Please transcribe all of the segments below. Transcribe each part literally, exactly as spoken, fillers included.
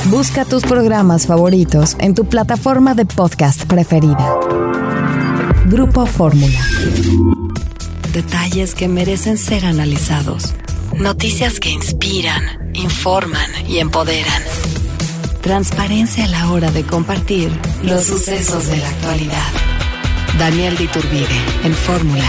Busca tus programas favoritos en tu plataforma de podcast preferida. Grupo Fórmula. Detalles que merecen ser analizados. Noticias que inspiran, informan y empoderan. Transparencia a la hora de compartir los sucesos de la actualidad. Daniel de Iturbide, en Fórmula.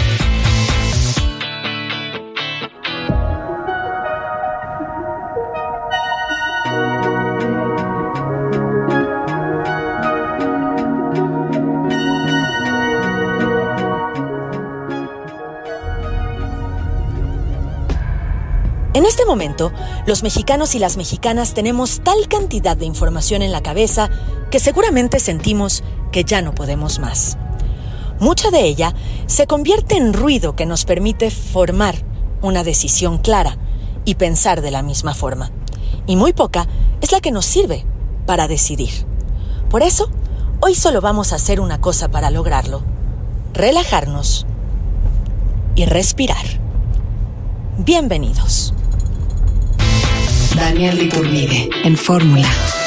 En este momento, los mexicanos y las mexicanas tenemos tal cantidad de información en la cabeza que seguramente sentimos que ya no podemos más. Mucha de ella se convierte en ruido que nos permite formar una decisión clara y pensar de la misma forma. Y muy poca es la que nos sirve para decidir. Por eso, hoy solo vamos a hacer una cosa para lograrlo: relajarnos y respirar. Bienvenidos. Daniel de Iturbide, en Fórmula.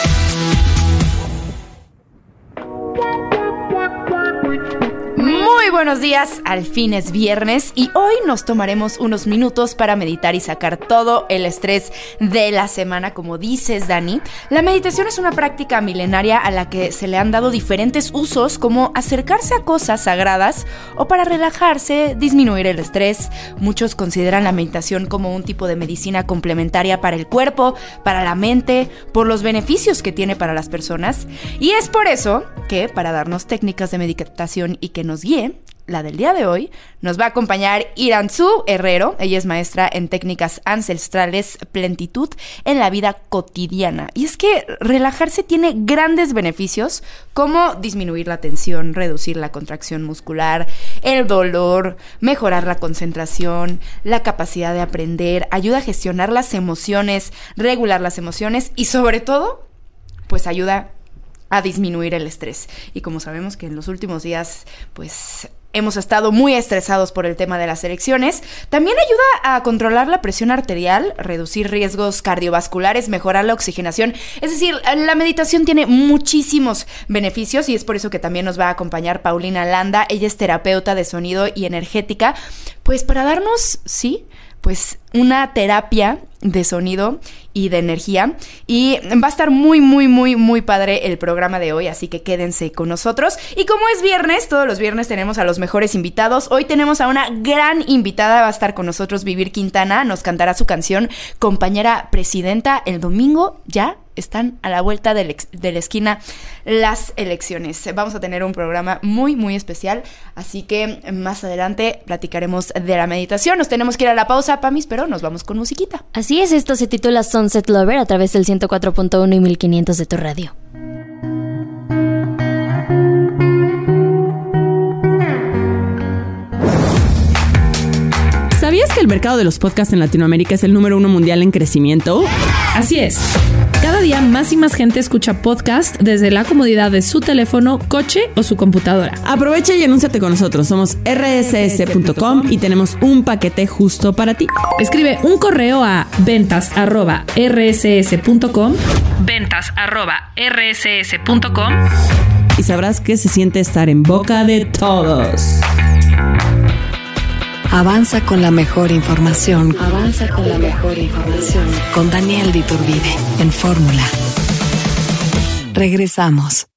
Muy buenos días, al fin es viernes y hoy nos tomaremos unos minutos para meditar y sacar todo el estrés de la semana, como dices, Dani. La meditación es una práctica milenaria a la que se le han dado diferentes usos, como acercarse a cosas sagradas o para relajarse, disminuir el estrés. Muchos consideran la meditación como un tipo de medicina complementaria para el cuerpo, para la mente, por los beneficios que tiene para las personas. Y es por eso que, para darnos técnicas de meditación y que nos guíe, la del día de hoy, nos va a acompañar Iranzú Herrero. Ella es maestra en técnicas ancestrales, plenitud en la vida cotidiana. Y es que relajarse tiene grandes beneficios, como disminuir la tensión, reducir la contracción muscular, el dolor, mejorar la concentración, la capacidad de aprender, ayuda a gestionar las emociones, regular las emociones y sobre todo, pues ayuda a disminuir el estrés. Y como sabemos que en los últimos días, pues hemos estado muy estresados por el tema de las elecciones, también ayuda a controlar la presión arterial, reducir riesgos cardiovasculares, mejorar la oxigenación. Es decir, la meditación tiene muchísimos beneficios y es por eso que también nos va a acompañar Paulina Landa. Ella es terapeuta de sonido y energética, pues para darnos, sí, pues una terapia de sonido y de energía, y va a estar muy, muy, muy, muy padre el programa de hoy, así que quédense con nosotros. Y como es viernes, todos los viernes tenemos a los mejores invitados. Hoy tenemos a una gran invitada, va a estar con nosotros Vivir Quintana, nos cantará su canción Compañera Presidenta. El domingo ya están a la vuelta de, le- de la esquina las elecciones. Vamos a tener un programa muy, muy especial, así que más adelante platicaremos de la meditación. Nos tenemos que ir a la pausa, Pamis, pero nos vamos con musiquita. Así es, esto se titula Sunset Lover a través del ciento cuatro punto uno y mil quinientos de tu radio. ¿Sabías que el mercado de los podcasts en Latinoamérica es el número uno mundial en crecimiento? Así es. Cada día más y más gente escucha podcast desde la comodidad de su teléfono, coche o su computadora. Aprovecha y anúnciate con nosotros. Somos erre ese ese punto com y tenemos un paquete justo para ti. Escribe un correo a ventas arroba erre ese ese punto com ventas arroba erre ese ese punto com y sabrás que se siente estar en boca de todos. Avanza con la mejor información. Avanza con la mejor información. Con Daniel de Iturbide, en Fórmula. Regresamos.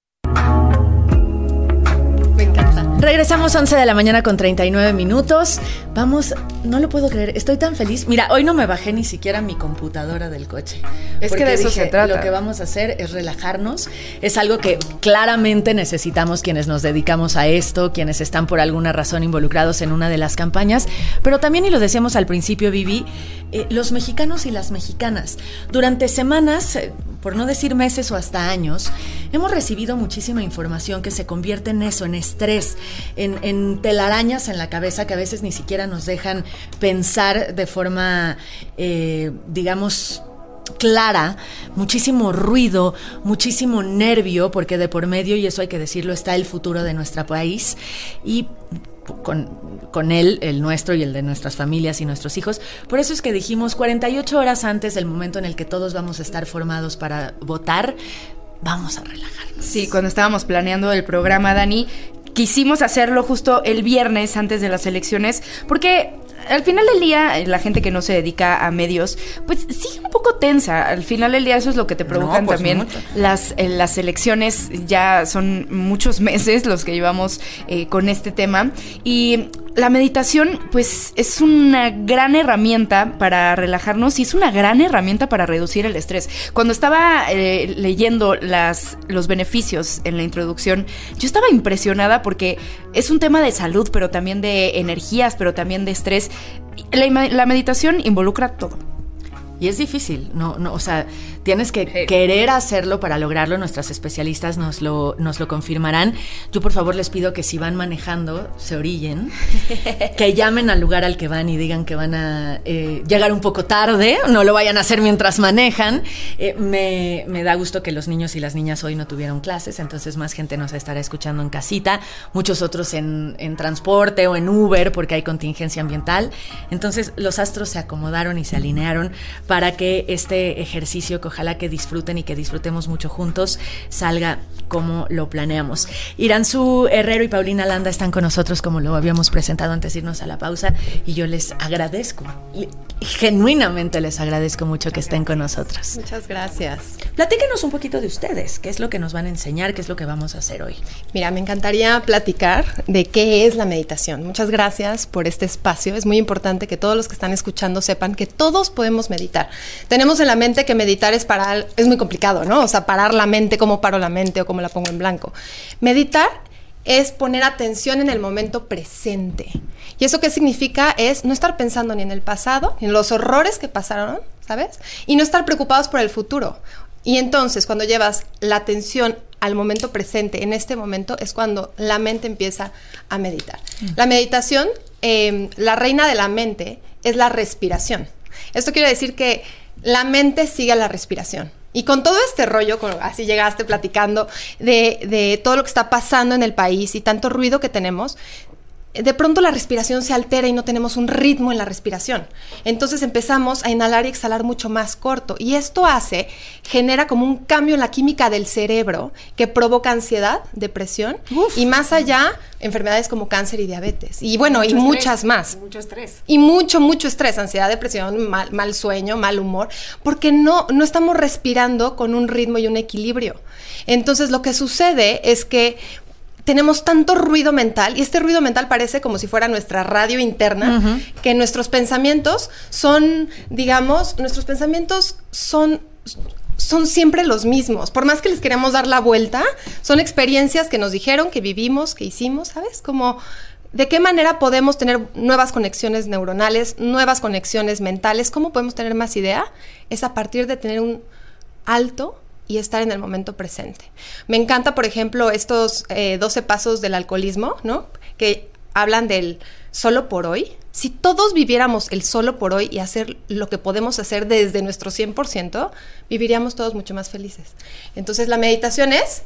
Me encanta. Regresamos once de la mañana con treinta y nueve minutos. Vamos, no lo puedo creer, estoy tan feliz. Mira, hoy no me bajé ni siquiera mi computadora del coche. Es que de eso dije, se trata. Lo que vamos a hacer es relajarnos. Es algo que claramente necesitamos quienes nos dedicamos a esto, quienes están por alguna razón involucrados en una de las campañas. Pero también, y lo decíamos al principio, Vivi, eh, los mexicanos y las mexicanas, durante semanas, eh, por no decir meses o hasta años, hemos recibido muchísima información que se convierte en eso, en estrés, en, en telarañas en la cabeza que a veces ni siquiera nos dejan pensar de forma, eh, digamos, clara, muchísimo ruido, muchísimo nervio, porque de por medio, y eso hay que decirlo, está el futuro de nuestro país. Y con, con él, el nuestro y el de nuestras familias y nuestros hijos. Por eso es que dijimos cuarenta y ocho horas antes del momento en el que todos vamos a estar formados para votar, vamos a relajarnos. Sí, cuando estábamos planeando el programa, Dani, quisimos hacerlo justo el viernes antes de las elecciones, porque al final del día, la gente que no se dedica a medios, pues sí, un poco tensa. Al final del día eso es lo que te provocan no, también las, eh, las elecciones. Ya son muchos meses los que llevamos eh, con este tema. Y la meditación, pues, es una gran herramienta para relajarnos y es una gran herramienta para reducir el estrés. Cuando estaba eh, leyendo las, los beneficios en la introducción, yo estaba impresionada porque es un tema de salud, pero también de energías, pero también de estrés. La, la meditación involucra todo. Y es difícil, no, no, o sea, tienes que hey. querer hacerlo para lograrlo. Nuestras especialistas nos lo, nos lo confirmarán. Yo, por favor, les pido que si van manejando, se orillen, que llamen al lugar al que van y digan que van a eh, llegar un poco tarde, no lo vayan a hacer mientras manejan. Eh, me, me da gusto que los niños y las niñas hoy no tuvieron clases, entonces más gente nos estará escuchando en casita, muchos otros en, en transporte o en Uber porque hay contingencia ambiental. Entonces, los astros se acomodaron y se alinearon para que este ejercicio, que ojalá que disfruten y que disfrutemos mucho juntos, salga como lo planeamos. Iranzú Herrero y Paulina Landa están con nosotros, como lo habíamos presentado antes de irnos a la pausa, y yo les agradezco, genuinamente les agradezco mucho que estén con nosotros. Muchas gracias. Platíquenos un poquito de ustedes, qué es lo que nos van a enseñar, qué es lo que vamos a hacer hoy. Mira, me encantaría platicar de qué es la meditación. Muchas gracias por este espacio. Es muy importante que todos los que están escuchando sepan que todos podemos meditar. Tenemos en la mente que meditar es parar, es muy complicado, ¿no? O sea, parar la mente, cómo paro la mente o cómo la pongo en blanco. Meditar es poner atención en el momento presente. ¿Y eso qué significa? Es no estar pensando ni en el pasado, ni en los horrores que pasaron, ¿sabes? Y no estar preocupados por el futuro. Y entonces, cuando llevas la atención al momento presente, en este momento, es cuando la mente empieza a meditar. Mm. La meditación, eh, la reina de la mente, es la respiración. Esto quiere decir que la mente sigue a la respiración. Y con todo este rollo, así llegaste platicando de, de todo lo que está pasando en el país y tanto ruido que tenemos, de pronto la respiración se altera y no tenemos un ritmo en la respiración. Entonces empezamos a inhalar y exhalar mucho más corto. Y esto hace, genera como un cambio en la química del cerebro que provoca ansiedad, depresión Uf. y más allá, enfermedades como cáncer y diabetes. Y bueno, mucho y estrés, muchas más. Mucho estrés. Y mucho, mucho estrés, ansiedad, depresión, mal, mal sueño, mal humor, porque no, no estamos respirando con un ritmo y un equilibrio. Entonces lo que sucede es que tenemos tanto ruido mental, y este ruido mental parece como si fuera nuestra radio interna, uh-huh. que nuestros pensamientos son, digamos, nuestros pensamientos son, son siempre los mismos. Por más que les queremos dar la vuelta, son experiencias que nos dijeron, que vivimos, que hicimos, ¿sabes? Como de qué manera podemos tener nuevas conexiones neuronales, nuevas conexiones mentales, cómo podemos tener más idea, es a partir de tener un alto y estar en el momento presente. Me encanta, por ejemplo, estos eh, doce pasos del alcoholismo, ¿no? Que hablan del solo por hoy. Si todos viviéramos el solo por hoy y hacer lo que podemos hacer desde nuestro cien por ciento, viviríamos todos mucho más felices. Entonces, la meditación es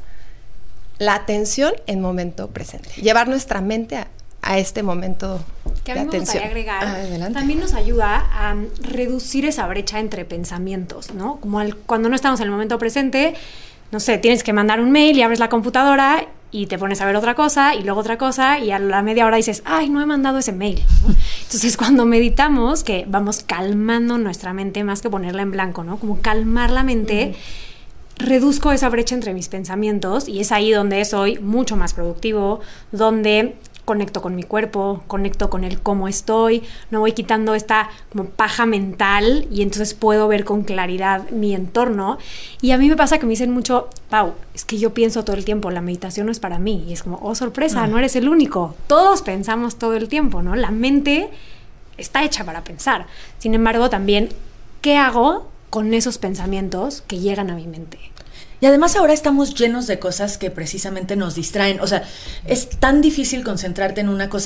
la atención en momento presente. Llevar nuestra mente a, a este momento que a de mí me atención. gustaría agregar, ah, también nos ayuda a reducir esa brecha entre pensamientos, ¿no? Como al, cuando no estamos en el momento presente, no sé, tienes que mandar un mail y abres la computadora y te pones a ver otra cosa y luego otra cosa y a la media hora dices, ay, no he mandado ese mail, ¿no? Entonces, cuando meditamos, que vamos calmando nuestra mente más que ponerla en blanco, ¿no? Como calmar la mente, uh-huh. reduzco esa brecha entre mis pensamientos y es ahí donde soy mucho más productivo, donde conecto con mi cuerpo, conecto con el cómo estoy, no voy quitando esta como paja mental y entonces puedo ver con claridad mi entorno. Y a mí me pasa que me dicen mucho, Pau, es que yo pienso todo el tiempo, la meditación no es para mí. Y es como, oh, sorpresa, no, no eres el único. Todos pensamos todo el tiempo, ¿no? La mente está hecha para pensar. Sin embargo, también, ¿qué hago con esos pensamientos que llegan a mi mente? Y además ahora estamos llenos de cosas que precisamente nos distraen. O sea, es tan difícil concentrarte en una cosa.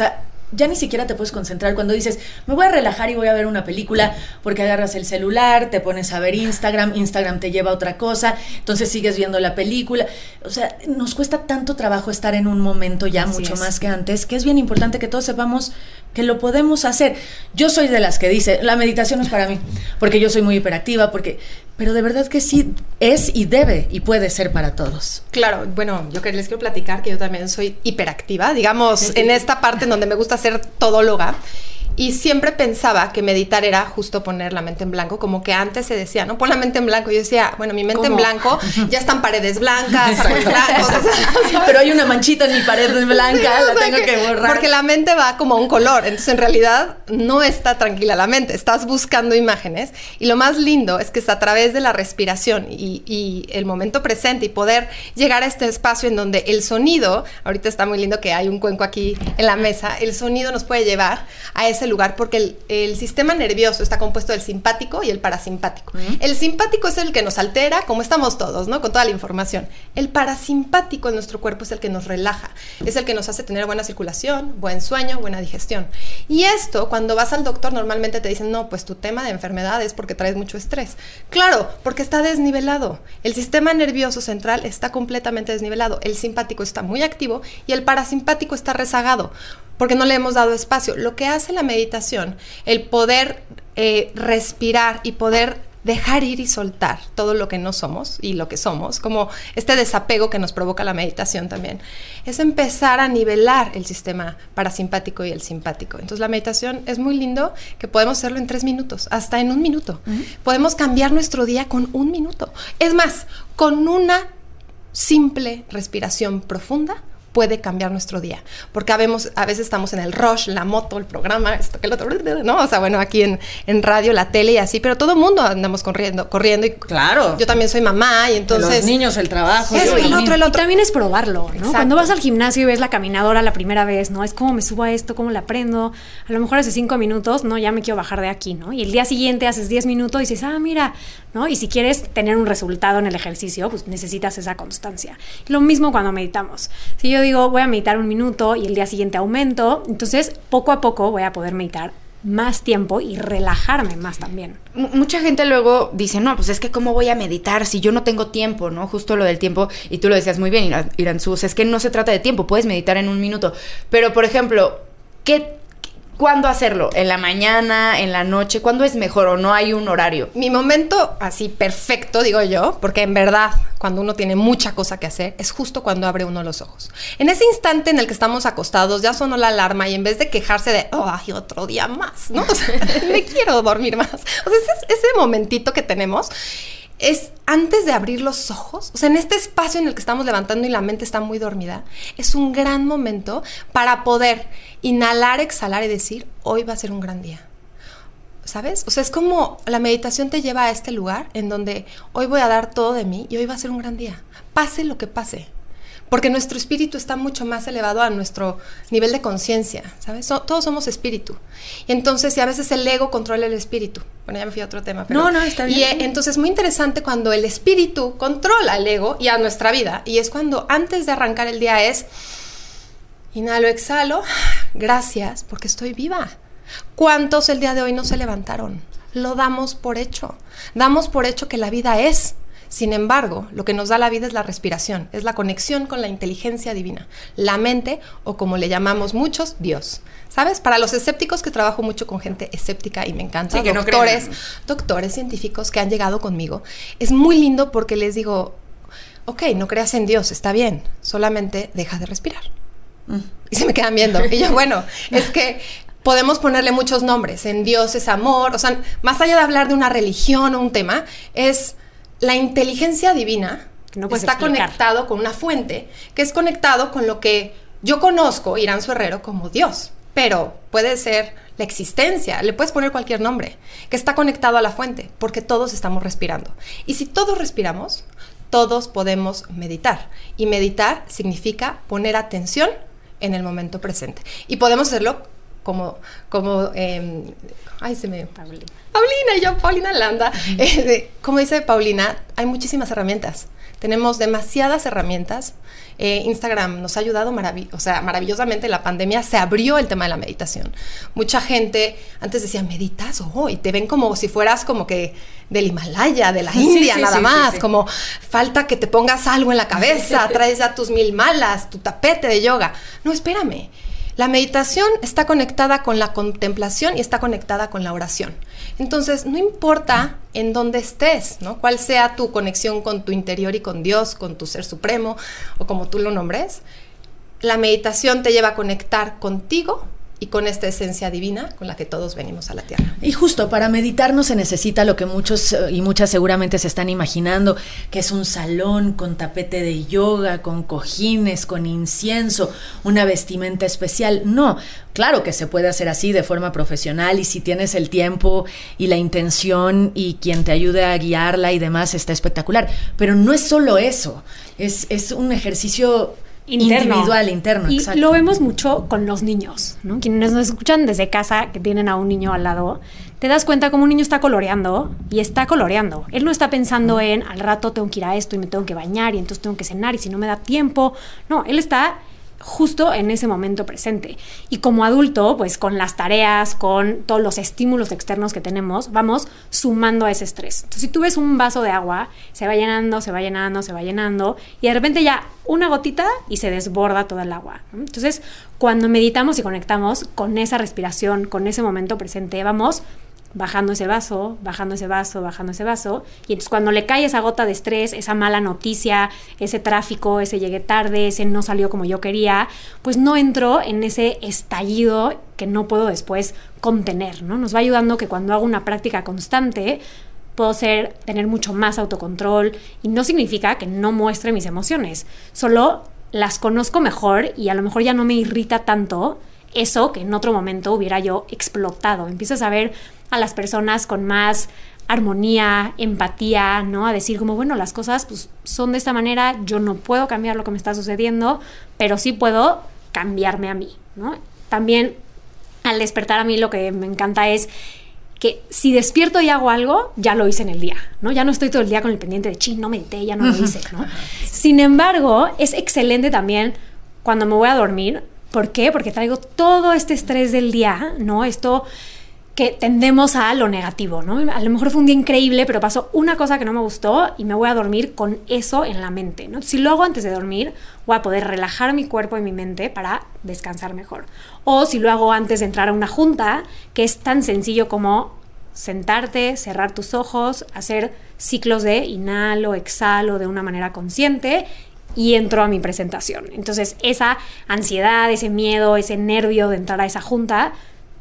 ya ni siquiera te puedes concentrar cuando dices, me voy a relajar y voy a ver una película, porque agarras el celular, te pones a ver Instagram, Instagram te lleva a otra cosa, entonces sigues viendo la película. O sea, nos cuesta tanto trabajo estar en un momento ya, Así mucho es. más que antes, que es bien importante que todos sepamos que lo podemos hacer. Yo soy de las que dice, la meditación es para mí, porque yo soy muy hiperactiva, porque... pero de verdad que sí es y debe y puede ser para todos. Claro, bueno, yo que les quiero platicar que yo también soy hiperactiva, digamos, sí. en esta parte en donde me gusta ser todóloga. Y siempre pensaba que meditar era justo poner la mente en blanco, como que antes se decía, ¿no? Pon la mente en blanco. Yo decía, bueno, mi mente ¿Cómo? en blanco, ya están paredes blancas, árboles blancos. O sea, pero hay una manchita en mi pared blanca, sí, la tengo que, que borrar. Porque la mente va como a un color, entonces en realidad no está tranquila la mente, estás buscando imágenes. Y lo más lindo es que es a través de la respiración y, y el momento presente y poder llegar a este espacio en donde el sonido, ahorita está muy lindo que hay un cuenco aquí en la mesa, el sonido nos puede llevar a ese lugar porque el, el sistema nervioso está compuesto del simpático y el parasimpático. Uh-huh. El simpático es el que nos altera, como estamos todos, ¿no? Con toda la información. El parasimpático en nuestro cuerpo es el que nos relaja, es el que nos hace tener buena circulación, buen sueño, buena digestión. Y esto, cuando vas al doctor, normalmente te dicen, no, pues tu tema de enfermedad es porque traes mucho estrés. Claro, porque está desnivelado. El sistema nervioso central está completamente desnivelado. El simpático está muy activo y el parasimpático está rezagado, porque no le hemos dado espacio. Lo que hace la meditación, el poder eh, respirar y poder dejar ir y soltar todo lo que no somos y lo que somos, como este desapego que nos provoca la meditación también, es empezar a nivelar el sistema parasimpático y el simpático. Entonces la meditación es muy lindo, que podemos hacerlo en tres minutos, hasta en un minuto. Uh-huh. Podemos cambiar nuestro día con un minuto. Es más, con una simple respiración profunda, puede cambiar nuestro día, porque habemos, a veces estamos en el rush, la moto, el programa, esto que el otro, ¿no? O sea, bueno, aquí en, en radio, la tele y así, pero todo el mundo andamos corriendo, corriendo y claro. Yo también soy mamá y entonces... Los niños, el trabajo. Eso, el otro, el otro. Y también es probarlo, ¿no? Exacto. Cuando vas al gimnasio y ves la caminadora la primera vez, ¿no? Es como me subo a esto, cómo la aprendo. A lo mejor hace cinco minutos, ¿no? Ya me quiero bajar de aquí, ¿no? Y el día siguiente haces diez minutos y dices, ah, mira, ¿no? Y si quieres tener un resultado en el ejercicio, pues necesitas esa constancia. Lo mismo cuando meditamos. Si yo digo, voy a meditar un minuto y el día siguiente aumento, entonces poco a poco voy a poder meditar más tiempo y relajarme más también. M- mucha gente luego dice, no, pues es que ¿cómo voy a meditar si yo no tengo tiempo, ¿no? Justo lo del tiempo, y tú lo decías muy bien, Iranzú, es que no se trata de tiempo, puedes meditar en un minuto, pero por ejemplo, ¿qué ¿cuándo hacerlo? ¿En la mañana? ¿En la noche? ¿Cuándo es mejor o no hay un horario? Mi momento así perfecto, digo yo, porque en verdad cuando uno tiene mucha cosa que hacer, es justo cuando abre uno los ojos. En ese instante en el que estamos acostados, ya sonó la alarma y en vez de quejarse de, oh, ay, otro día más, ¿no? O sea, me quiero dormir más. O sea, ese, ese momentito que tenemos es antes de abrir los ojos, o sea, en este espacio en el que estamos levantando y la mente está muy dormida, es un gran momento para poder inhalar, exhalar y decir, hoy va a ser un gran día, ¿sabes? O sea, es como la meditación te lleva a este lugar en donde hoy voy a dar todo de mí y hoy va a ser un gran día, pase lo que pase. Porque nuestro espíritu está mucho más elevado a nuestro nivel de conciencia, ¿sabes? So, todos somos espíritu. Y entonces, y a veces el ego controla el espíritu. Bueno, ya me fui a otro tema. Pero, no, no, está bien. Y eh, entonces es muy interesante cuando el espíritu controla el ego y a nuestra vida. Y es cuando antes de arrancar el día es, inhalo, exhalo, gracias porque estoy viva. ¿Cuántos el día de hoy no se levantaron? Lo damos por hecho. Damos por hecho que la vida es. Sin embargo, lo que nos da la vida es la respiración, es la conexión con la inteligencia divina, la mente, o como le llamamos muchos, Dios. ¿Sabes? Para los escépticos, que trabajo mucho con gente escéptica y me encanta, sí, que doctores, no doctores científicos que han llegado conmigo, es muy lindo porque les digo, ok, no creas en Dios, está bien, solamente deja de respirar. Mm. Y se me quedan viendo. Y yo, bueno, es que podemos ponerle muchos nombres, en Dios es amor, o sea, más allá de hablar de una religión o un tema, es... La inteligencia divina no está explicar. Conectado con una fuente, que es conectado con lo que yo conozco, Iranzú Herrero, como Dios. Pero puede ser la existencia, le puedes poner cualquier nombre, que está conectado a la fuente, porque todos estamos respirando. Y si todos respiramos, todos podemos meditar. Y meditar significa poner atención en el momento presente. Y podemos hacerlo como... como eh, ay, se me... Paulina. Paulina, y yo, Paulina Landa. Uh-huh. Eh, como dice Paulina, hay muchísimas herramientas. Tenemos demasiadas herramientas. Eh, Instagram nos ha ayudado marav- o sea, maravillosamente. La pandemia se abrió el tema de la meditación. Mucha gente antes decía, ¿meditas? Oh, y te ven como si fueras como que del Himalaya, de la India, sí, sí, nada sí, más. Sí, sí. Como falta que te pongas algo en la cabeza, traes ya tus mil malas, tu tapete de yoga. No, espérame. La meditación está conectada con la contemplación y está conectada con la oración. Entonces, no importa en dónde estés, ¿no? Cuál sea tu conexión con tu interior y con Dios, con tu ser supremo, o como tú lo nombres, la meditación te lleva a conectar contigo y con esta esencia divina con la que todos venimos a la Tierra. Y justo para meditar no se necesita lo que muchos y muchas seguramente se están imaginando, que es un salón con tapete de yoga, con cojines, con incienso, una vestimenta especial. No, claro que se puede hacer así de forma profesional, y si tienes el tiempo y la intención y quien te ayude a guiarla y demás, está espectacular. Pero no es solo eso, es, es un ejercicio interno. Individual, interno, y exacto. Lo vemos mucho con los niños, ¿no? Quienes nos escuchan desde casa, que tienen a un niño al lado, te das cuenta como un niño está coloreando y está coloreando. Él no está pensando en, al rato tengo que ir a esto y me tengo que bañar y entonces tengo que cenar y si no me da tiempo. No, él está justo en ese momento presente. Y como adulto, pues con las tareas, con todos los estímulos externos que tenemos, vamos sumando a ese estrés. Entonces, si tú ves un vaso de agua, se va llenando, se va llenando, se va llenando, y de repente ya una gotita y se desborda toda el agua, ¿no? Entonces, cuando meditamos y conectamos con esa respiración, con ese momento presente, vamos bajando ese vaso, bajando ese vaso, bajando ese vaso, y entonces cuando le cae esa gota de estrés, esa mala noticia, ese tráfico, ese llegué tarde, ese no salió como yo quería, pues no entró en ese estallido que no puedo después contener, ¿no? Nos va ayudando que cuando hago una práctica constante, puedo ser, tener mucho más autocontrol, y no significa que no muestre mis emociones, solo las conozco mejor y a lo mejor ya no me irrita tanto eso que en otro momento hubiera yo explotado. Empiezas a ver a las personas con más armonía, empatía, ¿no? A decir como, bueno, las cosas pues, son de esta manera, yo no puedo cambiar lo que me está sucediendo, pero sí puedo cambiarme a mí, ¿no? También al despertar a mí lo que me encanta es que si despierto y hago algo, ya lo hice en el día, ¿no? Ya no estoy todo el día con el pendiente de, chin, no medité, ya no lo hice, ¿no? Sin embargo, es excelente también cuando me voy a dormir. ¿Por qué? Porque traigo todo este estrés del día, ¿no? Esto que tendemos a lo negativo, ¿no? A lo mejor fue un día increíble, pero pasó una cosa que no me gustó y me voy a dormir con eso en la mente, ¿no? Si lo hago antes de dormir, voy a poder relajar mi cuerpo y mi mente para descansar mejor. O si lo hago antes de entrar a una junta, que es tan sencillo como sentarte, cerrar tus ojos, hacer ciclos de inhalo, exhalo de una manera consciente y entro a mi presentación. Entonces, esa ansiedad, ese miedo, ese nervio de entrar a esa junta,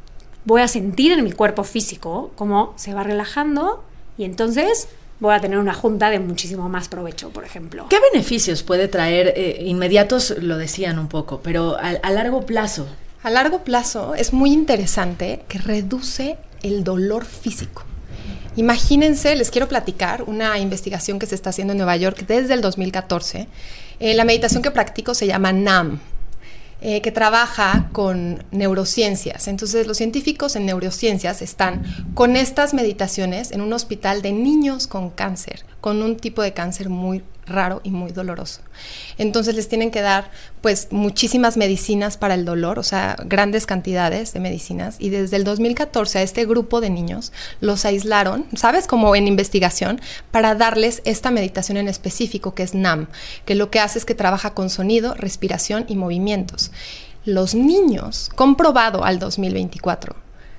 voy a sentir en mi cuerpo físico cómo se va relajando y entonces voy a tener una junta de muchísimo más provecho, por ejemplo. ¿Qué beneficios puede traer? Eh, inmediatos lo decían un poco, pero a, a largo plazo. A largo plazo es muy interesante que reduce el dolor físico. Imagínense, les quiero platicar una investigación que se está haciendo en Nueva York desde el dos mil catorce. Eh, la meditación que practico se llama NAM, eh, que trabaja con neurociencias. Entonces, los científicos en neurociencias están con estas meditaciones en un hospital de niños con cáncer, con un tipo de cáncer muy raro y muy doloroso. Entonces les tienen que dar pues muchísimas medicinas para el dolor, o sea, grandes cantidades de medicinas, y desde el dos mil catorce a este grupo de niños los aislaron, ¿sabes? Como en investigación, para darles esta meditación en específico que es NAM, que lo que hace es que trabaja con sonido, respiración y movimientos. Los niños, comprobado al dos mil veinticuatro,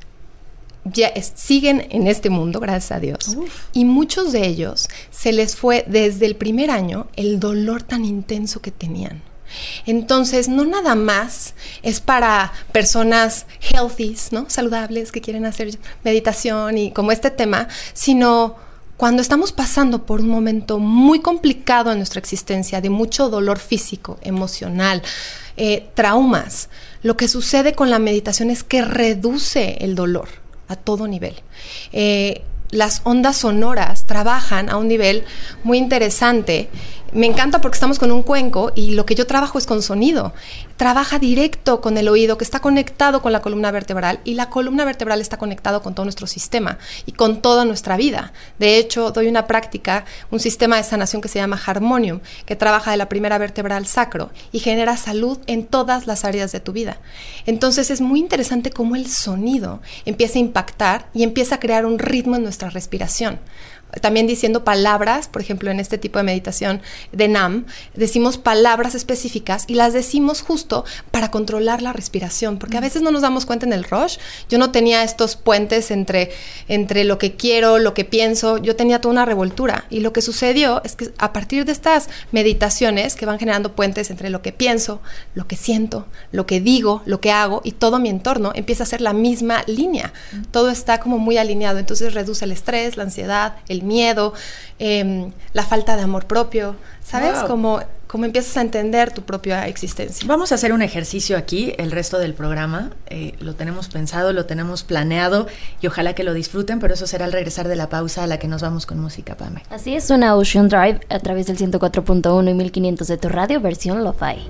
ya es, siguen en este mundo, gracias a Dios. Uf. Y muchos de ellos se les fue desde el primer año el dolor tan intenso que tenían. Entonces, no nada más es para personas healthy, ¿no? Saludables, que quieren hacer meditación y como este tema, sino cuando estamos pasando por un momento muy complicado en nuestra existencia, de mucho dolor físico, emocional, eh, traumas, lo que sucede con la meditación es que reduce el dolor a todo nivel. Eh, las ondas sonoras trabajan a un nivel muy interesante Me encanta porque estamos con un cuenco y lo que yo trabajo es con sonido. Trabaja directo con el oído, que está conectado con la columna vertebral, y la columna vertebral está conectado con todo nuestro sistema y con toda nuestra vida. De hecho, doy una práctica, un sistema de sanación que se llama Harmonium, que trabaja de la primera vértebra al sacro y genera salud en todas las áreas de tu vida. Entonces es muy interesante cómo el sonido empieza a impactar y empieza a crear un ritmo en nuestra respiración. También diciendo palabras, por ejemplo, en este tipo de meditación de Nam, decimos palabras específicas y las decimos justo para controlar la respiración, porque a veces no nos damos cuenta en el rush. Yo no tenía estos puentes entre, entre lo que quiero, lo que pienso, yo tenía toda una revoltura, y lo que sucedió es que a partir de estas meditaciones que van generando puentes entre lo que pienso, lo que siento, lo que digo, lo que hago, y todo mi entorno empieza a ser la misma línea. Todo está como muy alineado, entonces reduce el estrés, la ansiedad, el miedo, eh, la falta de amor propio, ¿sabes? Wow. Como, como empiezas a entender tu propia existencia. Vamos a hacer un ejercicio aquí, el resto del programa. Eh, lo tenemos pensado, lo tenemos planeado y ojalá que lo disfruten, pero eso será al regresar de la pausa a la que nos vamos con música, Pame. Así es, suena Ocean Drive a través del ciento cuatro punto uno y mil quinientos de tu radio, versión Lo-Fi.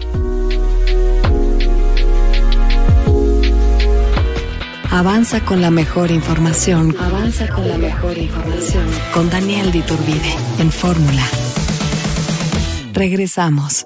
Avanza con la mejor información. Avanza con la mejor información. Con Daniel de Iturbide, en Fórmula. Regresamos.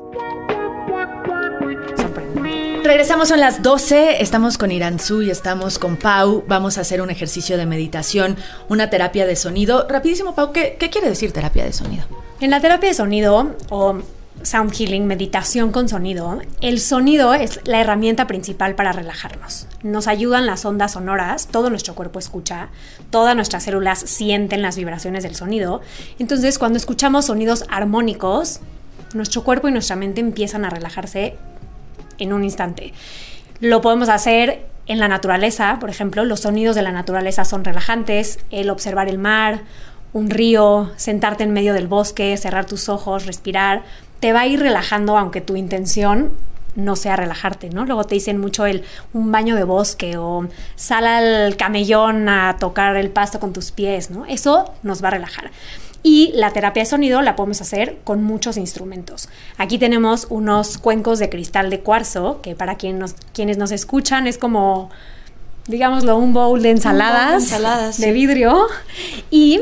Regresamos, son las doce, estamos con Iranzú y estamos con Pau. Vamos a hacer un ejercicio de meditación, una terapia de sonido. Rapidísimo, Pau, ¿qué, qué quiere decir terapia de sonido? En la terapia de sonido, o sound healing, meditación con sonido, el sonido es la herramienta principal para relajarnos. Nos ayudan las ondas sonoras, todo nuestro cuerpo escucha, todas nuestras células sienten las vibraciones del sonido. Entonces, cuando escuchamos sonidos armónicos, nuestro cuerpo y nuestra mente empiezan a relajarse en un instante. Lo podemos hacer en la naturaleza, por ejemplo, los sonidos de la naturaleza son relajantes, el observar el mar, un río, sentarte en medio del bosque, cerrar tus ojos, respirar, te va a ir relajando aunque tu intención no sea relajarte, ¿no? Luego te dicen mucho el un baño de bosque o sal al camellón a tocar el pasto con tus pies, ¿no? Eso nos va a relajar. Y la terapia de sonido la podemos hacer con muchos instrumentos. Aquí tenemos unos cuencos de cristal de cuarzo, que para quien nos, quienes nos escuchan es como, digámoslo, un bowl de ensaladas, bowl de, ensaladas de sí. vidrio. Y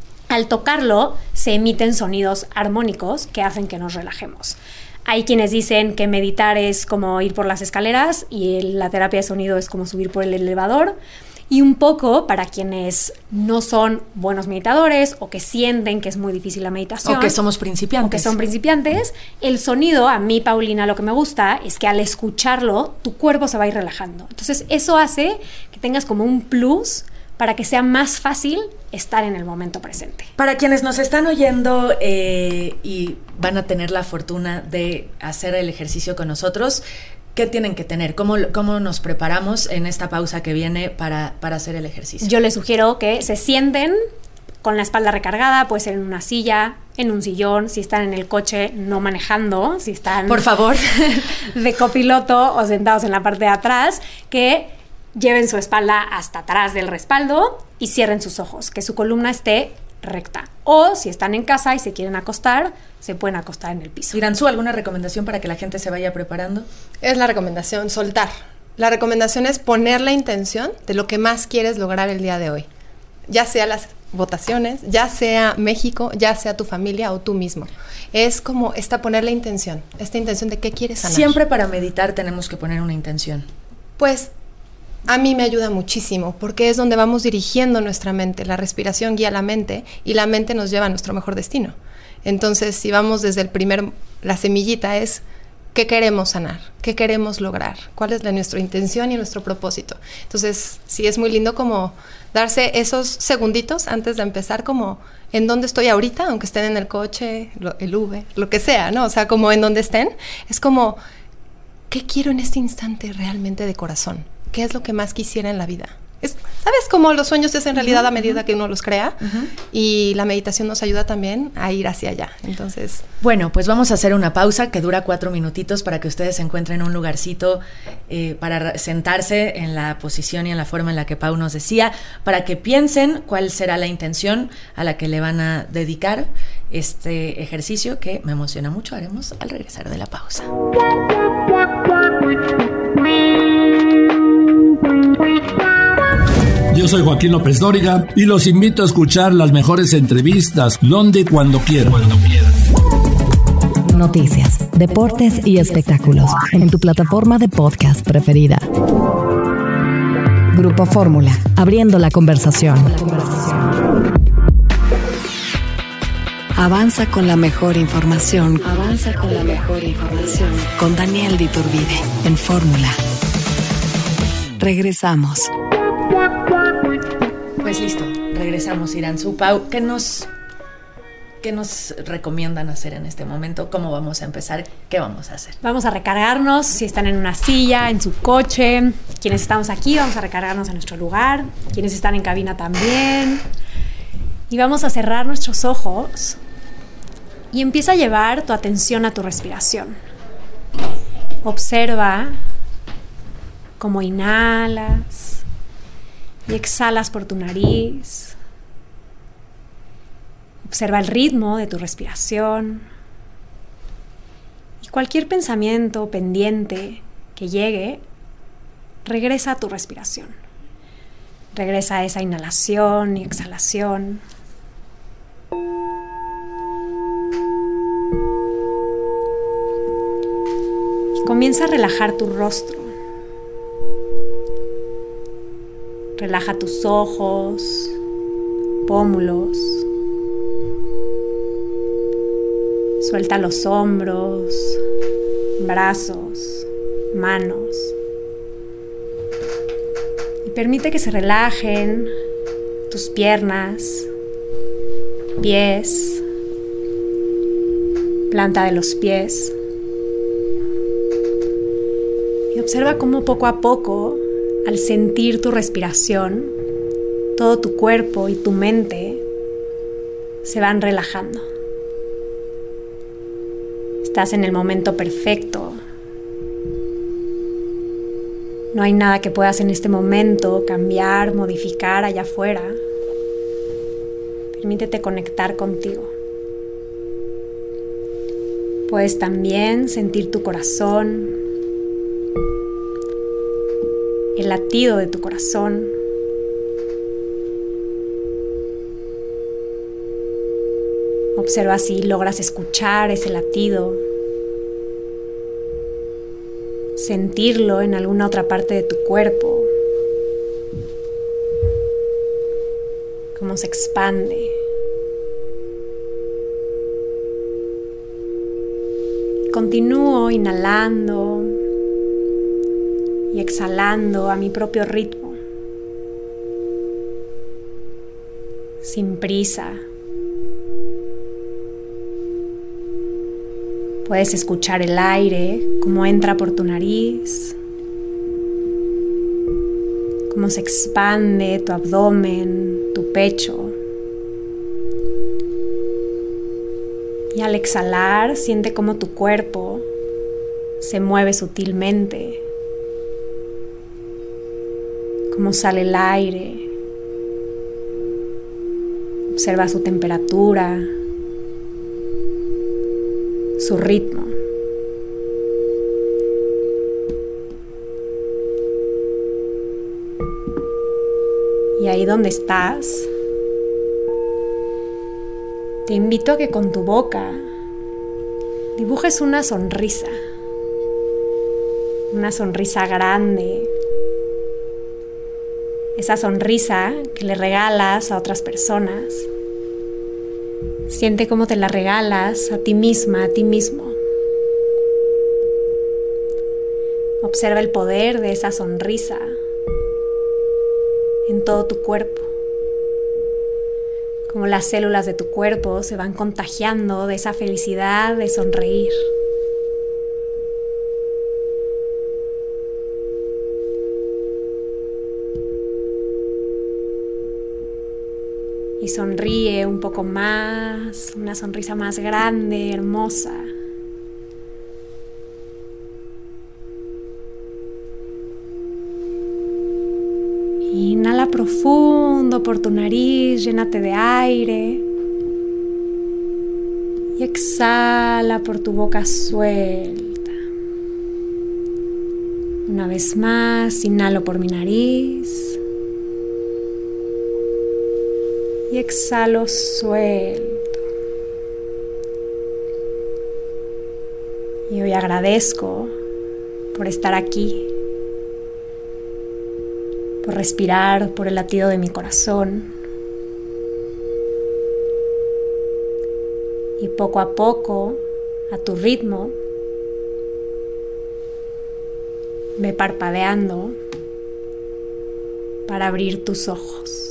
al tocarlo se emiten sonidos armónicos que hacen que nos relajemos. Hay quienes dicen que meditar es como ir por las escaleras y la terapia de sonido es como subir por el elevador. Y un poco para quienes no son buenos meditadores o que sienten que es muy difícil la meditación. O que somos principiantes. O que son principiantes. El sonido, a mí, Paulina, lo que me gusta es que al escucharlo, tu cuerpo se va a ir relajando. Entonces, eso hace que tengas como un plus para que sea más fácil estar en el momento presente. Para quienes nos están oyendo eh, y van a tener la fortuna de hacer el ejercicio con nosotros, ¿qué tienen que tener? ¿Cómo, cómo nos preparamos en esta pausa que viene para, para hacer el ejercicio? Yo les sugiero que se sienten con la espalda recargada, puede ser en una silla, en un sillón, si están en el coche no manejando, si están... Por favor. de copiloto o sentados en la parte de atrás, que lleven su espalda hasta atrás del respaldo y cierren sus ojos, que su columna esté recta. O si están en casa y se quieren acostar, se pueden acostar en el piso. Iranzú, ¿alguna recomendación para que la gente se vaya preparando? Es la recomendación, soltar. La recomendación es poner la intención de lo que más quieres lograr el día de hoy. Ya sea las votaciones, ya sea México, ya sea tu familia o tú mismo. Es como esta poner la intención, esta intención de qué quieres sanar. Siempre para meditar tenemos que poner una intención. Pues a mí me ayuda muchísimo porque es donde vamos dirigiendo nuestra mente. La respiración guía la mente y la mente nos lleva a nuestro mejor destino. Entonces, si vamos desde el primer, la semillita es qué queremos sanar, qué queremos lograr, cuál es la, nuestra intención y nuestro propósito. Entonces, sí es muy lindo como darse esos segunditos antes de empezar, como en dónde estoy ahorita, aunque estén en el coche, lo, el Uber, lo que sea, ¿no? O sea, como en donde estén, es como ¿qué quiero en este instante realmente de corazón? ¿Qué es lo que más quisiera en la vida? Es, ¿sabes cómo los sueños se hacen realidad uh-huh, a medida uh-huh. que uno los crea? Uh-huh. Y la meditación nos ayuda también a ir hacia allá. Entonces, bueno, pues vamos a hacer una pausa que dura cuatro minutitos para que ustedes encuentren un lugarcito eh, para sentarse en la posición y en la forma en la que Pau nos decía, para que piensen cuál será la intención a la que le van a dedicar este ejercicio que me emociona mucho. Haremos al regresar de la pausa. Yo soy Joaquín López Dóriga y los invito a escuchar las mejores entrevistas donde y cuando quieran. Noticias, deportes y espectáculos en tu plataforma de podcast preferida. Grupo Fórmula, abriendo la conversación. Avanza con la mejor información. Avanza con la mejor información. Con Daniel de Iturbide en Fórmula. Regresamos. Pues listo, regresamos, Iranzú. Pau, ¿qué nos, ¿qué nos recomiendan hacer en este momento? ¿Cómo vamos a empezar? ¿Qué vamos a hacer? Vamos a recargarnos, si están en una silla, en su coche. Quienes estamos aquí, vamos a recargarnos en nuestro lugar. Quienes están en cabina también. Y vamos a cerrar nuestros ojos y empieza a llevar tu atención a tu respiración. Observa cómo inhalas y exhalas por tu nariz. Observa el ritmo de tu respiración. Y cualquier pensamiento pendiente que llegue, regresa a tu respiración. Regresa a esa inhalación y exhalación. Y comienza a relajar tu rostro. Relaja tus ojos, pómulos. Suelta los hombros, brazos, manos. Y permite que se relajen tus piernas, pies, planta de los pies. Y observa cómo poco a poco, al sentir tu respiración, todo tu cuerpo y tu mente se van relajando. Estás en el momento perfecto. No hay nada que puedas en este momento cambiar, modificar allá afuera. Permítete conectar contigo. Puedes también sentir tu corazón, el latido de tu corazón. Observa si logras escuchar ese latido, sentirlo en alguna otra parte de tu cuerpo, cómo se expande. Continúo inhalando y exhalando a mi propio ritmo, sin prisa. Puedes escuchar el aire, cómo entra por tu nariz, cómo se expande tu abdomen, tu pecho. Y al exhalar, siente cómo tu cuerpo se mueve sutilmente, cómo sale el aire. Observa su temperatura, su ritmo. Y ahí donde estás, te invito a que con tu boca dibujes una sonrisa, una sonrisa grande, esa sonrisa que le regalas a otras personas. Siente cómo te la regalas a ti misma, a ti mismo. Observa el poder de esa sonrisa en todo tu cuerpo. Cómo las células de tu cuerpo se van contagiando de esa felicidad de sonreír. Y sonríe un poco más, una sonrisa más grande, hermosa. Inhala profundo por tu nariz, llénate de aire. Y exhala por tu boca suelta. Una vez más, inhalo por mi nariz. Y exhalo suelto. Y hoy agradezco por estar aquí, por respirar, por el latido de mi corazón. Y poco a poco, a tu ritmo, ve parpadeando para abrir tus ojos.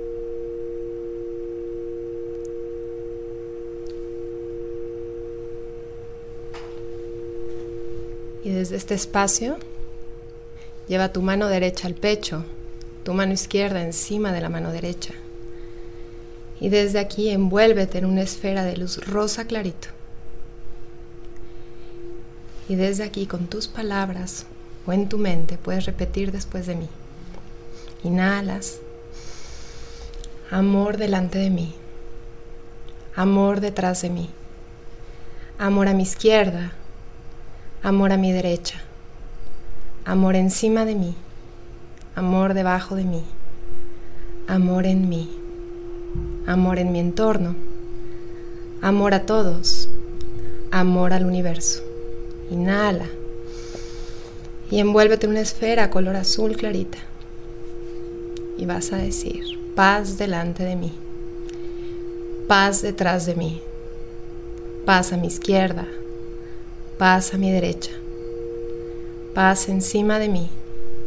Y desde este espacio, lleva tu mano derecha al pecho, tu mano izquierda encima de la mano derecha. Y desde aquí envuélvete en una esfera de luz rosa clarito. Y desde aquí, con tus palabras o en tu mente, puedes repetir después de mí. Inhalas. Amor delante de mí. Amor detrás de mí. Amor a mi izquierda. Amor a mi derecha. Amor encima de mí. Amor debajo de mí. Amor en mí. Amor en mi entorno. Amor a todos. Amor al universo. Inhala. Y envuélvete en una esfera color azul clarita. Y vas a decir: paz delante de mí. Paz detrás de mí. Paz a mi izquierda. Paz a mi derecha. Paz encima de mí.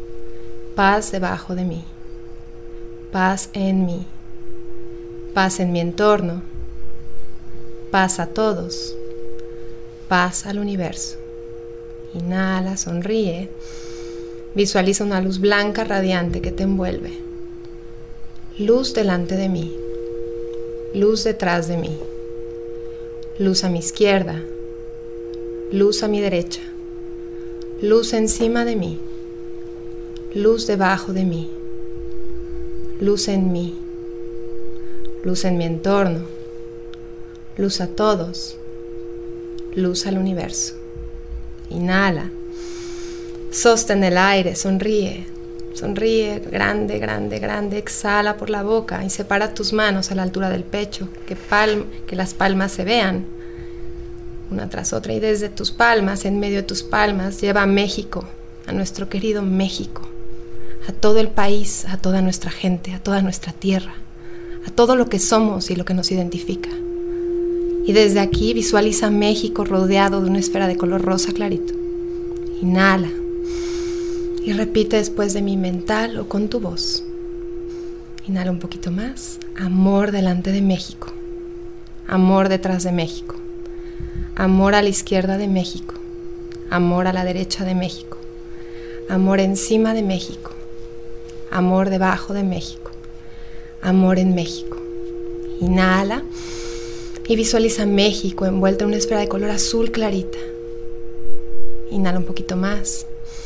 Paz debajo de mí. Paz en mí. Paz en mi entorno. Paz a todos. Paz al universo. Inhala, sonríe. Visualiza una luz blanca radiante que te envuelve. Luz delante de mí. Luz detrás de mí. Luz a mi izquierda. Luz a mi derecha. Luz encima de mí. Luz debajo de mí. Luz en mí. Luz en mi entorno. Luz a todos. Luz al universo. Inhala. Sostén el aire, sonríe. Sonríe, grande, grande, grande. Exhala por la boca y separa tus manos a la altura del pecho. Que, palm, que las palmas se vean una tras otra. Y desde tus palmas, en medio de tus palmas, lleva a México, a nuestro querido México. A todo el país, a toda nuestra gente, a toda nuestra tierra. A todo lo que somos y lo que nos identifica. Y desde aquí visualiza México rodeado de una esfera de color rosa clarito. Inhala. Y repite después de mí, mental o con tu voz. Inhala un poquito más. Amor delante de México. Amor detrás de México. Amor a la izquierda de México. Amor a la derecha de México. Amor encima de México. Amor debajo de México. Amor en México. Inhala. Y visualiza México envuelta en una esfera de color azul clarita. Inhala un poquito más.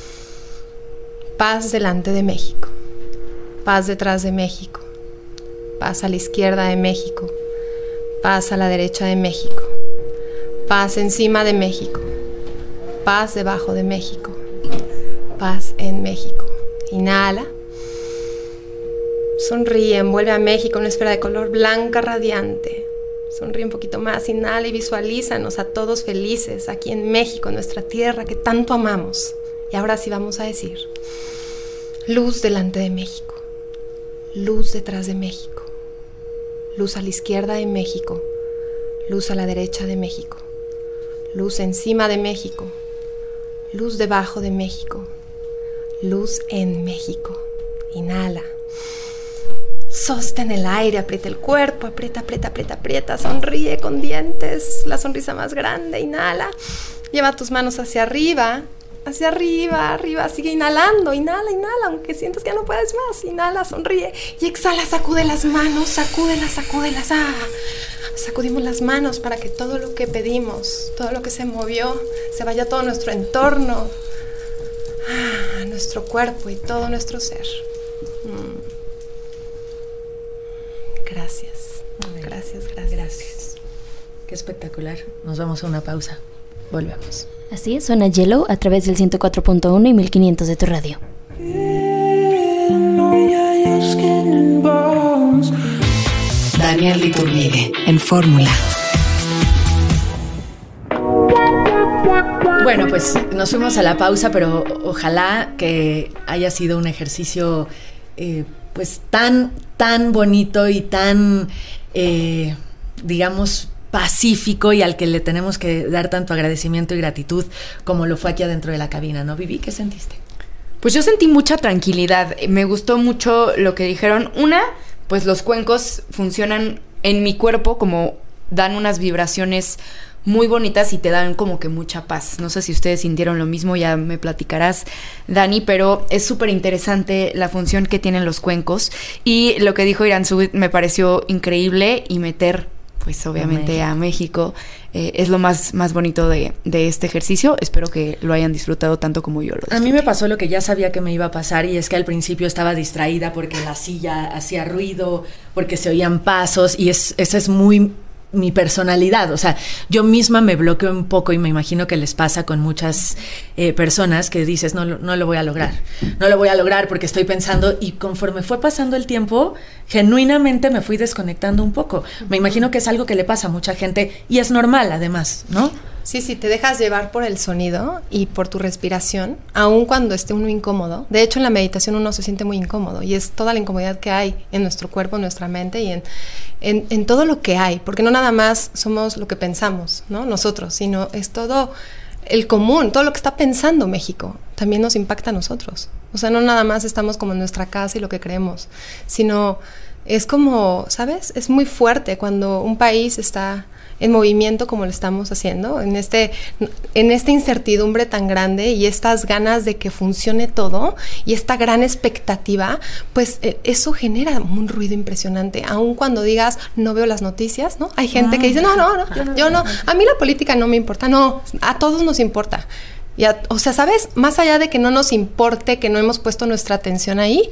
Paz delante de México. Paz detrás de México. Paz a la izquierda de México. Paz a la derecha de México. Paz encima de México. Paz debajo de México. Paz en México. Inhala. Sonríe, envuelve a México en una esfera de color blanca radiante. Sonríe un poquito más, inhala y visualízanos a todos felices aquí en México, en nuestra tierra que tanto amamos. Y ahora sí vamos a decir: luz delante de México, luz detrás de México, luz a la izquierda de México, luz a la derecha de México, luz encima de México, luz debajo de México, luz en México. Inhala. Sostén el aire, aprieta el cuerpo, aprieta, aprieta, aprieta, aprieta, sonríe con dientes, la sonrisa más grande, inhala, lleva tus manos hacia arriba, hacia arriba, arriba, sigue inhalando, inhala, inhala, aunque sientas que ya no puedes más, inhala, sonríe y exhala, sacude las manos, sacúdelas, sacúdelas, ah, sacudimos las manos para que todo lo que pedimos, todo lo que se movió, se vaya a todo nuestro entorno, a nuestro cuerpo y todo nuestro ser. Mm. Gracias, gracias, gracias, gracias. Qué espectacular. Nos vamos a una pausa. Volvemos. Así es, suena Yellow a través del ciento cuatro punto uno y mil quinientos de tu radio. Daniel Iturbide, en Fórmula. Bueno, pues nos fuimos a la pausa, pero ojalá que haya sido un ejercicio eh, pues tan, tan bonito y tan, eh, digamos, pacífico, y al que le tenemos que dar tanto agradecimiento y gratitud como lo fue aquí adentro de la cabina, ¿no, Vivi? ¿Qué sentiste? Pues yo sentí mucha tranquilidad. Me gustó mucho lo que dijeron. Una, pues los cuencos funcionan en mi cuerpo como dan unas vibraciones muy bonitas y te dan como que mucha paz. No sé si ustedes sintieron lo mismo, ya me platicarás, Dani, pero es súper interesante la función que tienen los cuencos. Y lo que dijo Iranzú me pareció increíble, y meter, pues obviamente a México, eh, es lo más, más bonito de, de este ejercicio. Espero que lo hayan disfrutado tanto como yo lo disfruté. A mí me pasó lo que ya sabía que me iba a pasar, y es que al principio estaba distraída porque la silla hacía ruido, porque se oían pasos, y es, esa es muy mi personalidad. O sea, yo misma me bloqueo un poco, y me imagino que les pasa con muchas eh, personas que dices, no, no lo voy a lograr, no lo voy a lograr porque estoy pensando, y conforme fue pasando el tiempo, genuinamente me fui desconectando un poco. Me imagino que es algo que le pasa a mucha gente, y es normal además, ¿no? Sí, sí, te dejas llevar por el sonido y por tu respiración, aun cuando esté uno incómodo. De hecho, en la meditación uno se siente muy incómodo, y es toda la incomodidad que hay en nuestro cuerpo, en nuestra mente y en, en, en todo lo que hay, porque no nada más somos lo que pensamos, ¿no? Nosotros, sino es todo el común, todo lo que está pensando México también nos impacta a nosotros. O sea, no nada más estamos como en nuestra casa y lo que creemos, sino es como, ¿sabes? Es muy fuerte cuando un país está en movimiento como lo estamos haciendo, en este, en esta incertidumbre tan grande, y estas ganas de que funcione todo, y esta gran expectativa, pues eh, eso genera un ruido impresionante, aun cuando digas, no veo las noticias, ¿no? Hay gente que dice, no, no, no, yo no, yo no, a mí la política no me importa, no, a todos nos importa. Y a, o sea, ¿sabes? Más allá de que no nos importe, que no hemos puesto nuestra atención ahí,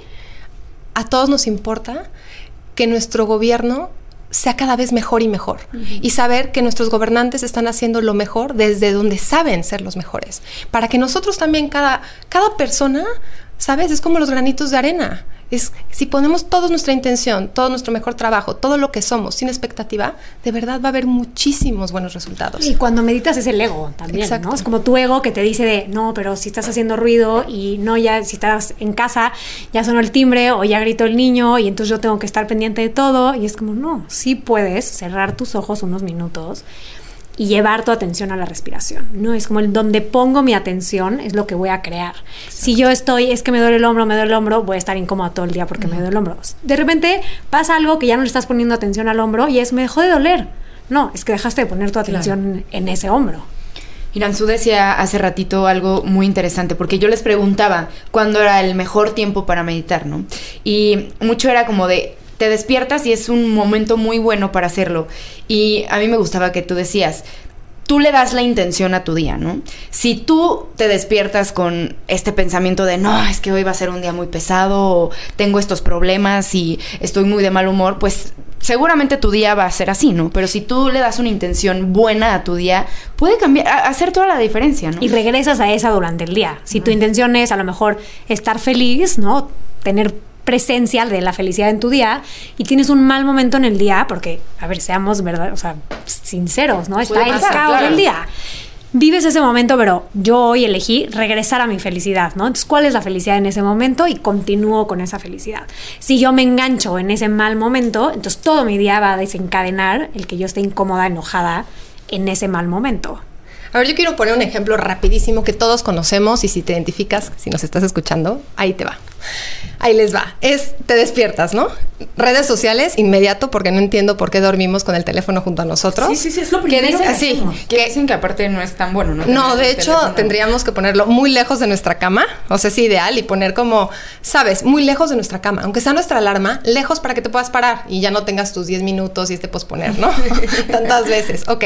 a todos nos importa que nuestro gobierno sea cada vez mejor y mejor. Uh-huh. Y saber que nuestros gobernantes están haciendo lo mejor desde donde saben ser los mejores. Para que nosotros también, cada, cada persona, ¿sabes? Es como los granitos de arena. Es, si ponemos toda nuestra intención, todo nuestro mejor trabajo, todo lo que somos, sin expectativa, de verdad va a haber muchísimos buenos resultados. Y cuando meditas es el ego también, exacto, ¿no? Es como tu ego que te dice de, no, pero si estás haciendo ruido, y no, ya si estás en casa, ya sonó el timbre o ya gritó el niño, y entonces yo tengo que estar pendiente de todo. Y es como, no, sí puedes cerrar tus ojos unos minutos y llevar tu atención a la respiración, ¿no? Es como el donde pongo mi atención es lo que voy a crear. Exacto. Si yo estoy, es que me duele el hombro, me duele el hombro, voy a estar incómoda todo el día porque uh-huh. me duele el hombro. De repente pasa algo que ya no le estás poniendo atención al hombro, y es, me dejó de doler. No, es que dejaste de poner tu atención claro. en, en ese hombro. Iranzú decía hace ratito algo muy interesante, porque yo les preguntaba cuándo era el mejor tiempo para meditar, ¿no? Y mucho era como de, te despiertas y es un momento muy bueno para hacerlo. Y a mí me gustaba que tú decías, tú le das la intención a tu día, ¿no? Si tú te despiertas con este pensamiento de, no, es que hoy va a ser un día muy pesado, o tengo estos problemas y estoy muy de mal humor, pues seguramente tu día va a ser así, ¿no? Pero si tú le das una intención buena a tu día, puede cambiar, a, hacer toda la diferencia, ¿no? Y regresas a esa durante el día. Si uh-huh. tu intención es a lo mejor estar feliz, ¿no? Tener presencia de la felicidad en tu día, y tienes un mal momento en el día, porque, a ver, seamos verdad, o sea, sinceros, ¿no? Está el caos del día. Vives ese momento, pero yo hoy elegí regresar a mi felicidad, ¿no? Entonces, ¿cuál es la felicidad en ese momento? Y continúo con esa felicidad. Si yo me engancho en ese mal momento, entonces todo mi día va a desencadenar el que yo esté incómoda, enojada en ese mal momento. A ver, yo quiero poner un ejemplo rapidísimo que todos conocemos, y si te identificas, si nos estás escuchando, ahí te va. Ahí les va. Es, te despiertas, ¿no? Redes sociales, inmediato, porque no entiendo por qué dormimos con el teléfono junto a nosotros. Sí, sí, sí, es lo primero que hacemos. Que dicen que aparte no es tan bueno, ¿no? No, de hecho, teléfono. Tendríamos que ponerlo muy lejos de nuestra cama, o sea, es ideal, y poner como, ¿sabes? Muy lejos de nuestra cama, aunque sea nuestra alarma, lejos para que te puedas parar y ya no tengas tus diez minutos y este posponer, ¿no? Tantas veces. Ok.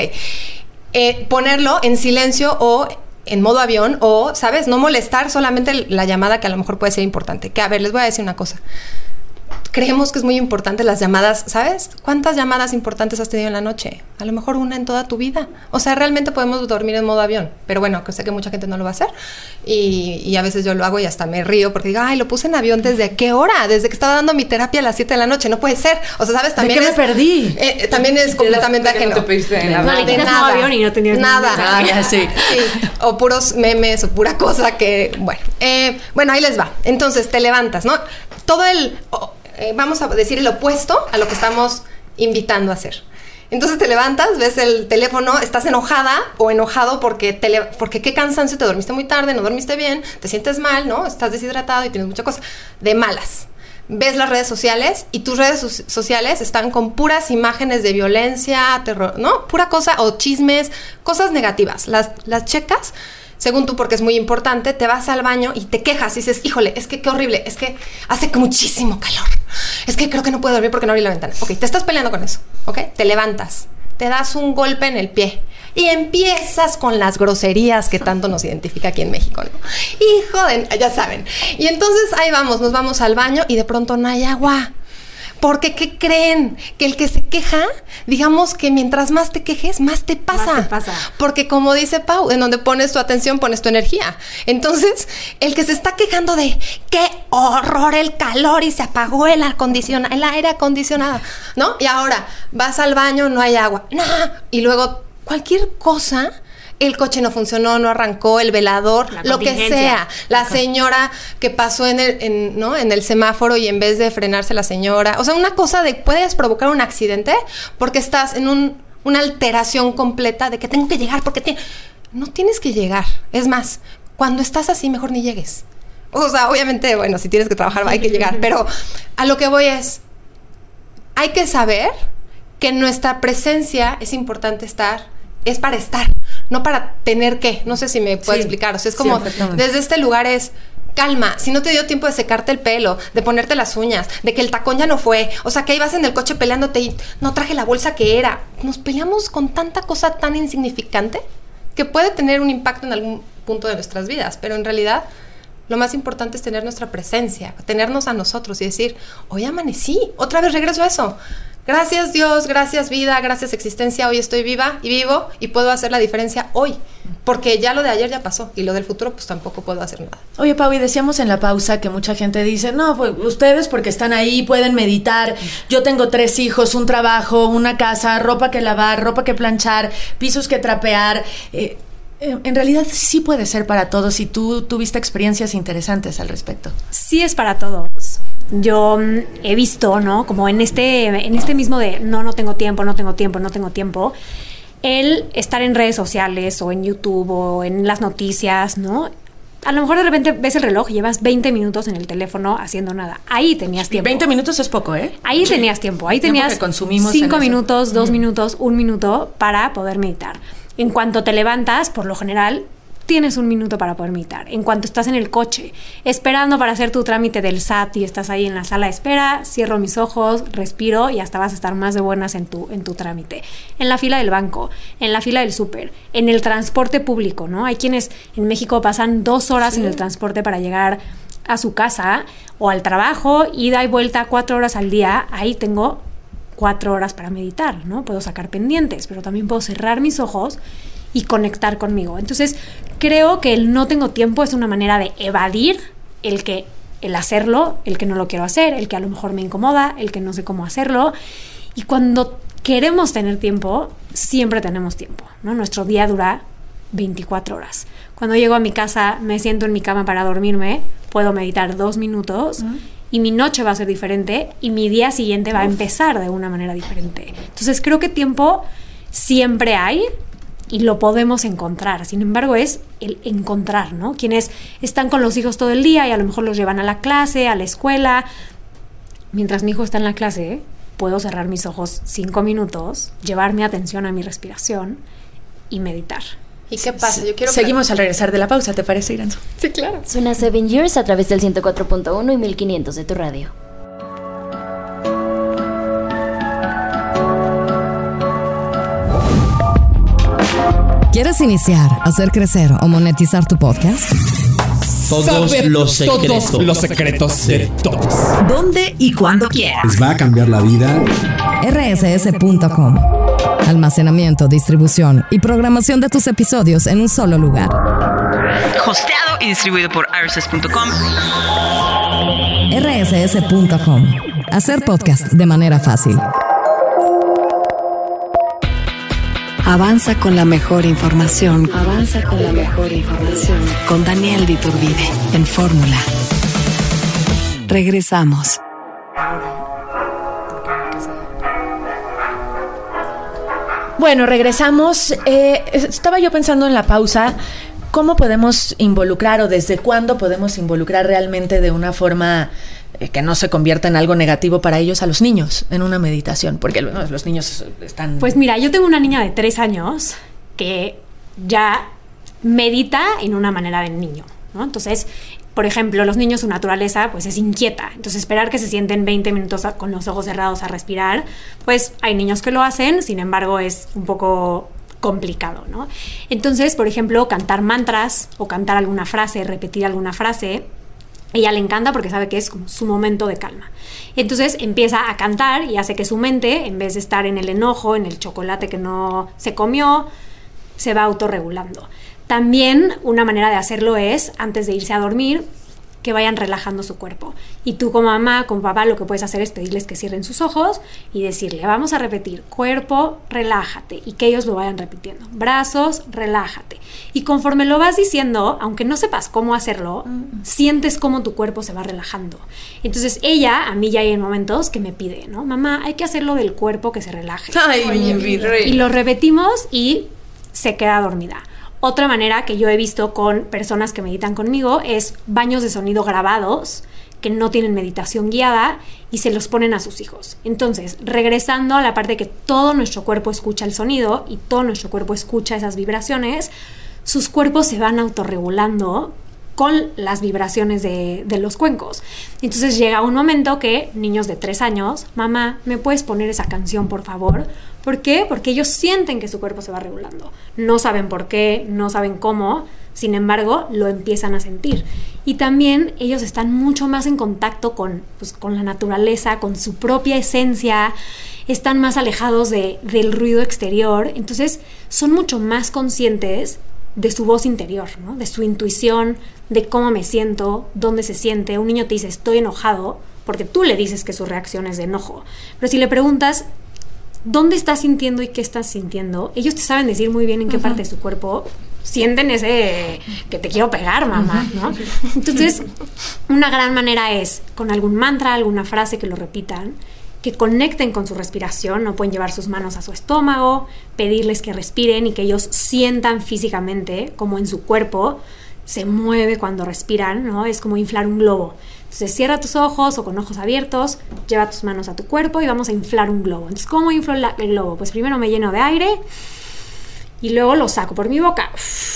Eh, ponerlo en silencio o en modo avión, o, ¿sabes? No molestar solamente la llamada que a lo mejor puede ser importante. Que, a ver, les voy a decir una cosa. creemos que es muy importante las llamadas, ¿sabes? ¿Cuántas llamadas importantes has tenido en la noche? A lo mejor una en toda tu vida. O sea, realmente podemos dormir en modo avión, pero bueno, que sé que mucha gente no lo va a hacer y, y a veces yo lo hago y hasta me río porque digo, ay, lo puse en avión ¿desde qué hora? Desde que estaba dando mi terapia a las siete de la noche, no puede ser. O sea, ¿sabes? También ¿De qué es, me perdí? Eh, también es completamente de ajeno. No, te de, no, le quitas modo avión y no tenías nada. Nada, sí. sí. O puros memes o pura cosa que, bueno. Eh, bueno, ahí les va. Entonces, te levantas, ¿no? Todo el... Oh, Eh, vamos a decir el opuesto a lo que estamos invitando a hacer. Entonces te levantas, ves el teléfono, estás enojada o enojado porque, te le- porque qué cansancio, te dormiste muy tarde, no dormiste bien, te sientes mal, ¿no? Estás deshidratado y tienes mucha cosa. De malas. Ves las redes sociales y tus redes so- sociales están con puras imágenes de violencia, terror, ¿no? Pura cosa, o chismes, cosas negativas. Las, las checas, según tú, porque es muy importante, te vas al baño y te quejas y dices, híjole, es que qué horrible, es que hace muchísimo calor, es que creo que no puedo dormir porque no abrí la ventana. Ok, te estás peleando con eso, ok, te levantas, te das un golpe en el pie y empiezas con las groserías que tanto nos identifica aquí en México, ¿no? Hijo de... ya saben. Y entonces ahí vamos, nos vamos al baño y de pronto no hay agua. Porque, ¿qué creen? Que el que se queja, digamos que mientras más te quejes, más te pasa. Más te pasa. Porque como dice Pau, en donde pones tu atención, pones tu energía. Entonces, el que se está quejando de qué horror el calor y se apagó el acondicionado, el aire acondicionado, ¿no? Y ahora vas al baño, no hay agua. No. Y luego cualquier cosa... El coche no funcionó, no arrancó, el velador, La lo que contingencia. sea. La señora que pasó en el, en, ¿no? en el semáforo y en vez de frenarse la señora. O sea, una cosa de puedes provocar un accidente porque estás en un, una alteración completa de que tengo que llegar porque te... no tienes que llegar. Es más, cuando estás así, mejor ni llegues. O sea, obviamente, bueno, si tienes que trabajar hay que llegar. Pero a lo que voy es, hay que saber que en nuestra presencia es importante estar, es para estar. No para tener que, no sé si me puedo Sí, explicar, o sea, es como, sí, desde este lugar es, calma, si no te dio tiempo de secarte el pelo, de ponerte las uñas, de que el tacón ya no fue, o sea, que ahí vas en el coche peleándote y no traje la bolsa que era, nos peleamos con tanta cosa tan insignificante que puede tener un impacto en algún punto de nuestras vidas, pero en realidad lo más importante es tener nuestra presencia, tenernos a nosotros y decir, hoy amanecí, otra vez regreso a eso. Gracias Dios, gracias vida, gracias existencia, hoy estoy viva y vivo y puedo hacer la diferencia hoy, porque ya lo de ayer ya pasó y lo del futuro pues tampoco puedo hacer nada. Oye, Pau, y decíamos en la pausa que mucha gente dice, no, pues ustedes porque están ahí pueden meditar, yo tengo tres hijos, un trabajo, una casa, ropa que lavar, ropa que planchar, pisos que trapear, eh, eh, en realidad sí puede ser para todos y tú tuviste experiencias interesantes al respecto. Sí es para todos. Yo mm, he visto, ¿no? Como en este, en este mismo de no, no tengo tiempo, no tengo tiempo, no tengo tiempo. El estar en redes sociales o en YouTube o en las noticias, ¿no? A lo mejor de repente ves el reloj y llevas veinte minutos en el teléfono haciendo nada. Ahí tenías tiempo. veinte minutos es poco, ¿eh? Ahí tenías tiempo. Ahí Tiempo tenías que consumimos cinco en eso. minutos, dos minutos, un minuto para poder meditar. En cuanto te levantas, por lo general, tienes un minuto para poder meditar. En cuanto estás en el coche, esperando para hacer tu trámite del S A T y estás ahí en la sala de espera, cierro mis ojos, respiro y hasta vas a estar más de buenas en tu, en tu trámite. En la fila del banco, en la fila del súper, en el transporte público, ¿no? Hay quienes en México pasan dos horas sí. en el transporte para llegar a su casa o al trabajo, ida y vuelta cuatro horas al día. Ahí tengo cuatro horas para meditar, ¿no? Puedo sacar pendientes, pero también puedo cerrar mis ojos y conectar conmigo. Entonces, creo que el no tengo tiempo es una manera de evadir el que el hacerlo, el que no lo quiero hacer, el que a lo mejor me incomoda, el que no sé cómo hacerlo. Y cuando queremos tener tiempo, siempre tenemos tiempo, ¿no? Nuestro día dura veinticuatro horas. Cuando llego a mi casa, me siento en mi cama para dormirme, puedo meditar dos minutos uh-huh. y mi noche va a ser diferente y mi día siguiente va a empezar de una manera diferente. Entonces, creo que tiempo siempre hay y lo podemos encontrar. Sin embargo, es el encontrar, ¿no? Quienes están con los hijos todo el día y a lo mejor los llevan a la clase, a la escuela. Mientras mi hijo está en la clase, puedo cerrar mis ojos cinco minutos, llevar mi atención a mi respiración y meditar. ¿Y qué pasa? Yo quiero Seguimos al regresar de la pausa, ¿te parece, Iranzo? Sí, claro. Suena Seven Years a través del ciento cuatro punto uno y mil quinientos de tu radio. ¿Quieres iniciar, hacer crecer o monetizar tu podcast? todos saber los secretos. todos los secretos de todos. ¿Dónde y cuándo quieras? Les va a cambiar la vida. R S S punto com. Almacenamiento, distribución y programación de tus episodios en un solo lugar. Hosteado y distribuido por R S S punto com. R S S punto com. Hacer podcast de manera fácil. Avanza con la mejor información. Avanza con la mejor información. Con Daniel de Iturbide en Fórmula. Regresamos. Bueno, regresamos. Eh, estaba yo pensando en la pausa, ¿cómo podemos involucrar o desde cuándo podemos involucrar realmente de una forma eh, que no se convierta en algo negativo para ellos a los niños en una meditación? Porque bueno, los niños están... Pues mira, yo tengo una niña de tres años que ya medita en una manera de niño, ¿no? Entonces, por ejemplo, los niños, su naturaleza pues es inquieta. Entonces, esperar que se sienten veinte minutos a, con los ojos cerrados a respirar, pues hay niños que lo hacen, sin embargo, es un poco complicado, ¿no? Entonces, por ejemplo, cantar mantras o cantar alguna frase, repetir alguna frase, ella le encanta porque sabe que es como su momento de calma. Entonces empieza a cantar y hace que su mente, en vez de estar en el enojo, en el chocolate que no se comió, se va autorregulando. También una manera de hacerlo es, antes de irse a dormir, que vayan relajando su cuerpo. Y tú como mamá, como papá, lo que puedes hacer es pedirles que cierren sus ojos y decirle, vamos a repetir, cuerpo, relájate, y que ellos lo vayan repitiendo. Brazos, relájate. Y conforme lo vas diciendo, aunque no sepas cómo hacerlo, mm. sientes cómo tu cuerpo se va relajando. Entonces ella, a mí ya hay momentos que me pide, ¿no? Mamá, hay que hacerlo del cuerpo que se relaje. Ay, mi vida. Y lo repetimos y se queda dormida. Otra manera que yo he visto con personas que meditan conmigo es baños de sonido grabados que no tienen meditación guiada y se los ponen a sus hijos. Entonces, regresando a la parte que todo nuestro cuerpo escucha el sonido y todo nuestro cuerpo escucha esas vibraciones, sus cuerpos se van autorregulando con las vibraciones de, de los cuencos. Entonces llega un momento que niños de tres años, mamá, ¿me puedes poner esa canción, por favor? ¿Por qué? Porque ellos sienten que su cuerpo se va regulando. No saben por qué, no saben cómo, sin embargo, lo empiezan a sentir. Y también ellos están mucho más en contacto con, pues, con la naturaleza, con su propia esencia, están más alejados de, del ruido exterior, entonces son mucho más conscientes de su voz interior, ¿no? De su intuición, de cómo me siento, dónde se siente. Un niño te dice, estoy enojado, porque tú le dices que su reacción es de enojo. Pero si le preguntas, ¿dónde estás sintiendo y qué estás sintiendo? Ellos te saben decir muy bien en qué uh-huh. parte de su cuerpo sienten ese que te quiero pegar, mamá, ¿no? Entonces, una gran manera es con algún mantra, alguna frase que lo repitan, que conecten con su respiración, no pueden llevar sus manos a su estómago, pedirles que respiren y que ellos sientan físicamente como en su cuerpo se mueve cuando respiran, ¿no? Es como inflar un globo. Entonces cierra tus ojos o con ojos abiertos, lleva tus manos a tu cuerpo y vamos a inflar un globo. Entonces, ¿cómo inflo el globo? Pues primero me lleno de aire y luego lo saco por mi boca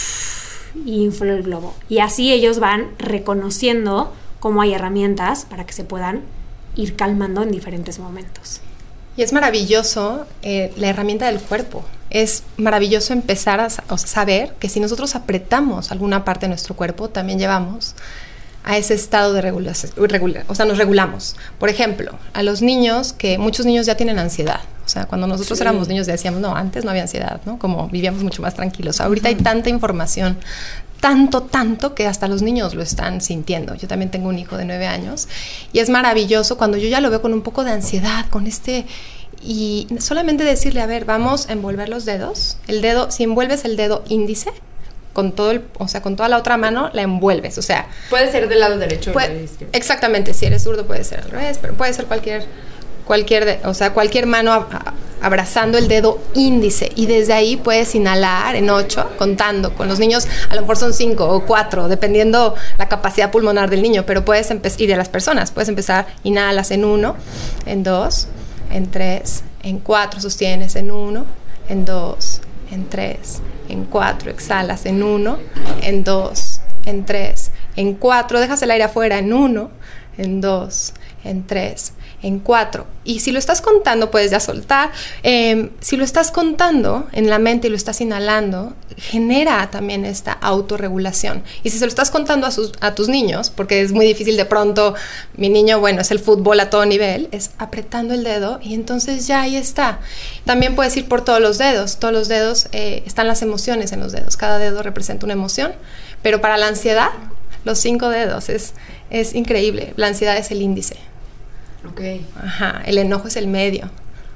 y inflo el globo. Y así ellos van reconociendo cómo hay herramientas para que se puedan ir calmando en diferentes momentos. Y es maravilloso eh, la herramienta del cuerpo. Es maravilloso empezar a, a saber que si nosotros apretamos alguna parte de nuestro cuerpo, también llevamos a ese estado de regulación, regula, o sea, nos regulamos. Por ejemplo, a los niños, que muchos niños ya tienen ansiedad. O sea, cuando nosotros sí. éramos niños decíamos, no, antes no había ansiedad, ¿no? Como vivíamos mucho más tranquilos. Ahorita uh-huh. hay tanta información, tanto, tanto, que hasta los niños lo están sintiendo. Yo también tengo un hijo de nueve años y es maravilloso cuando yo ya lo veo con un poco de ansiedad, con este... Y solamente decirle, a ver, vamos a envolver los dedos. El dedo, si envuelves el dedo índice, con todo el, o sea, con toda la otra mano la envuelves, o sea... Puede ser del lado derecho puede, o del izquierdo. Exactamente, si eres zurdo puede ser al revés, pero puede ser cualquier... cualquier de, o sea, cualquier mano a, a, abrazando el dedo índice, y desde ahí puedes inhalar en ocho, contando. Con los niños a lo mejor son cinco o cuatro, dependiendo la capacidad pulmonar del niño, pero puedes empezar, y de las personas, puedes empezar, inhalas en uno, en dos, en tres, en cuatro, sostienes en uno, en dos, en tres, en cuatro, exhalas en uno, en dos, en tres, en cuatro, dejas el aire afuera en uno, en dos, en tres, en cuatro. Y si lo estás contando, puedes ya soltar. Eh, si lo estás contando en la mente y lo estás inhalando, genera también esta autorregulación. Y si se lo estás contando a, sus, a tus niños, porque es muy difícil de pronto, mi niño, bueno, es el fútbol a todo nivel, es apretando el dedo y entonces ya ahí está. También puedes ir por todos los dedos. Todos los dedos, eh, están las emociones en los dedos. Cada dedo representa una emoción. Pero para la ansiedad, los cinco dedos, es, es increíble. La ansiedad es el índice. Ok. Ajá, el enojo es el medio.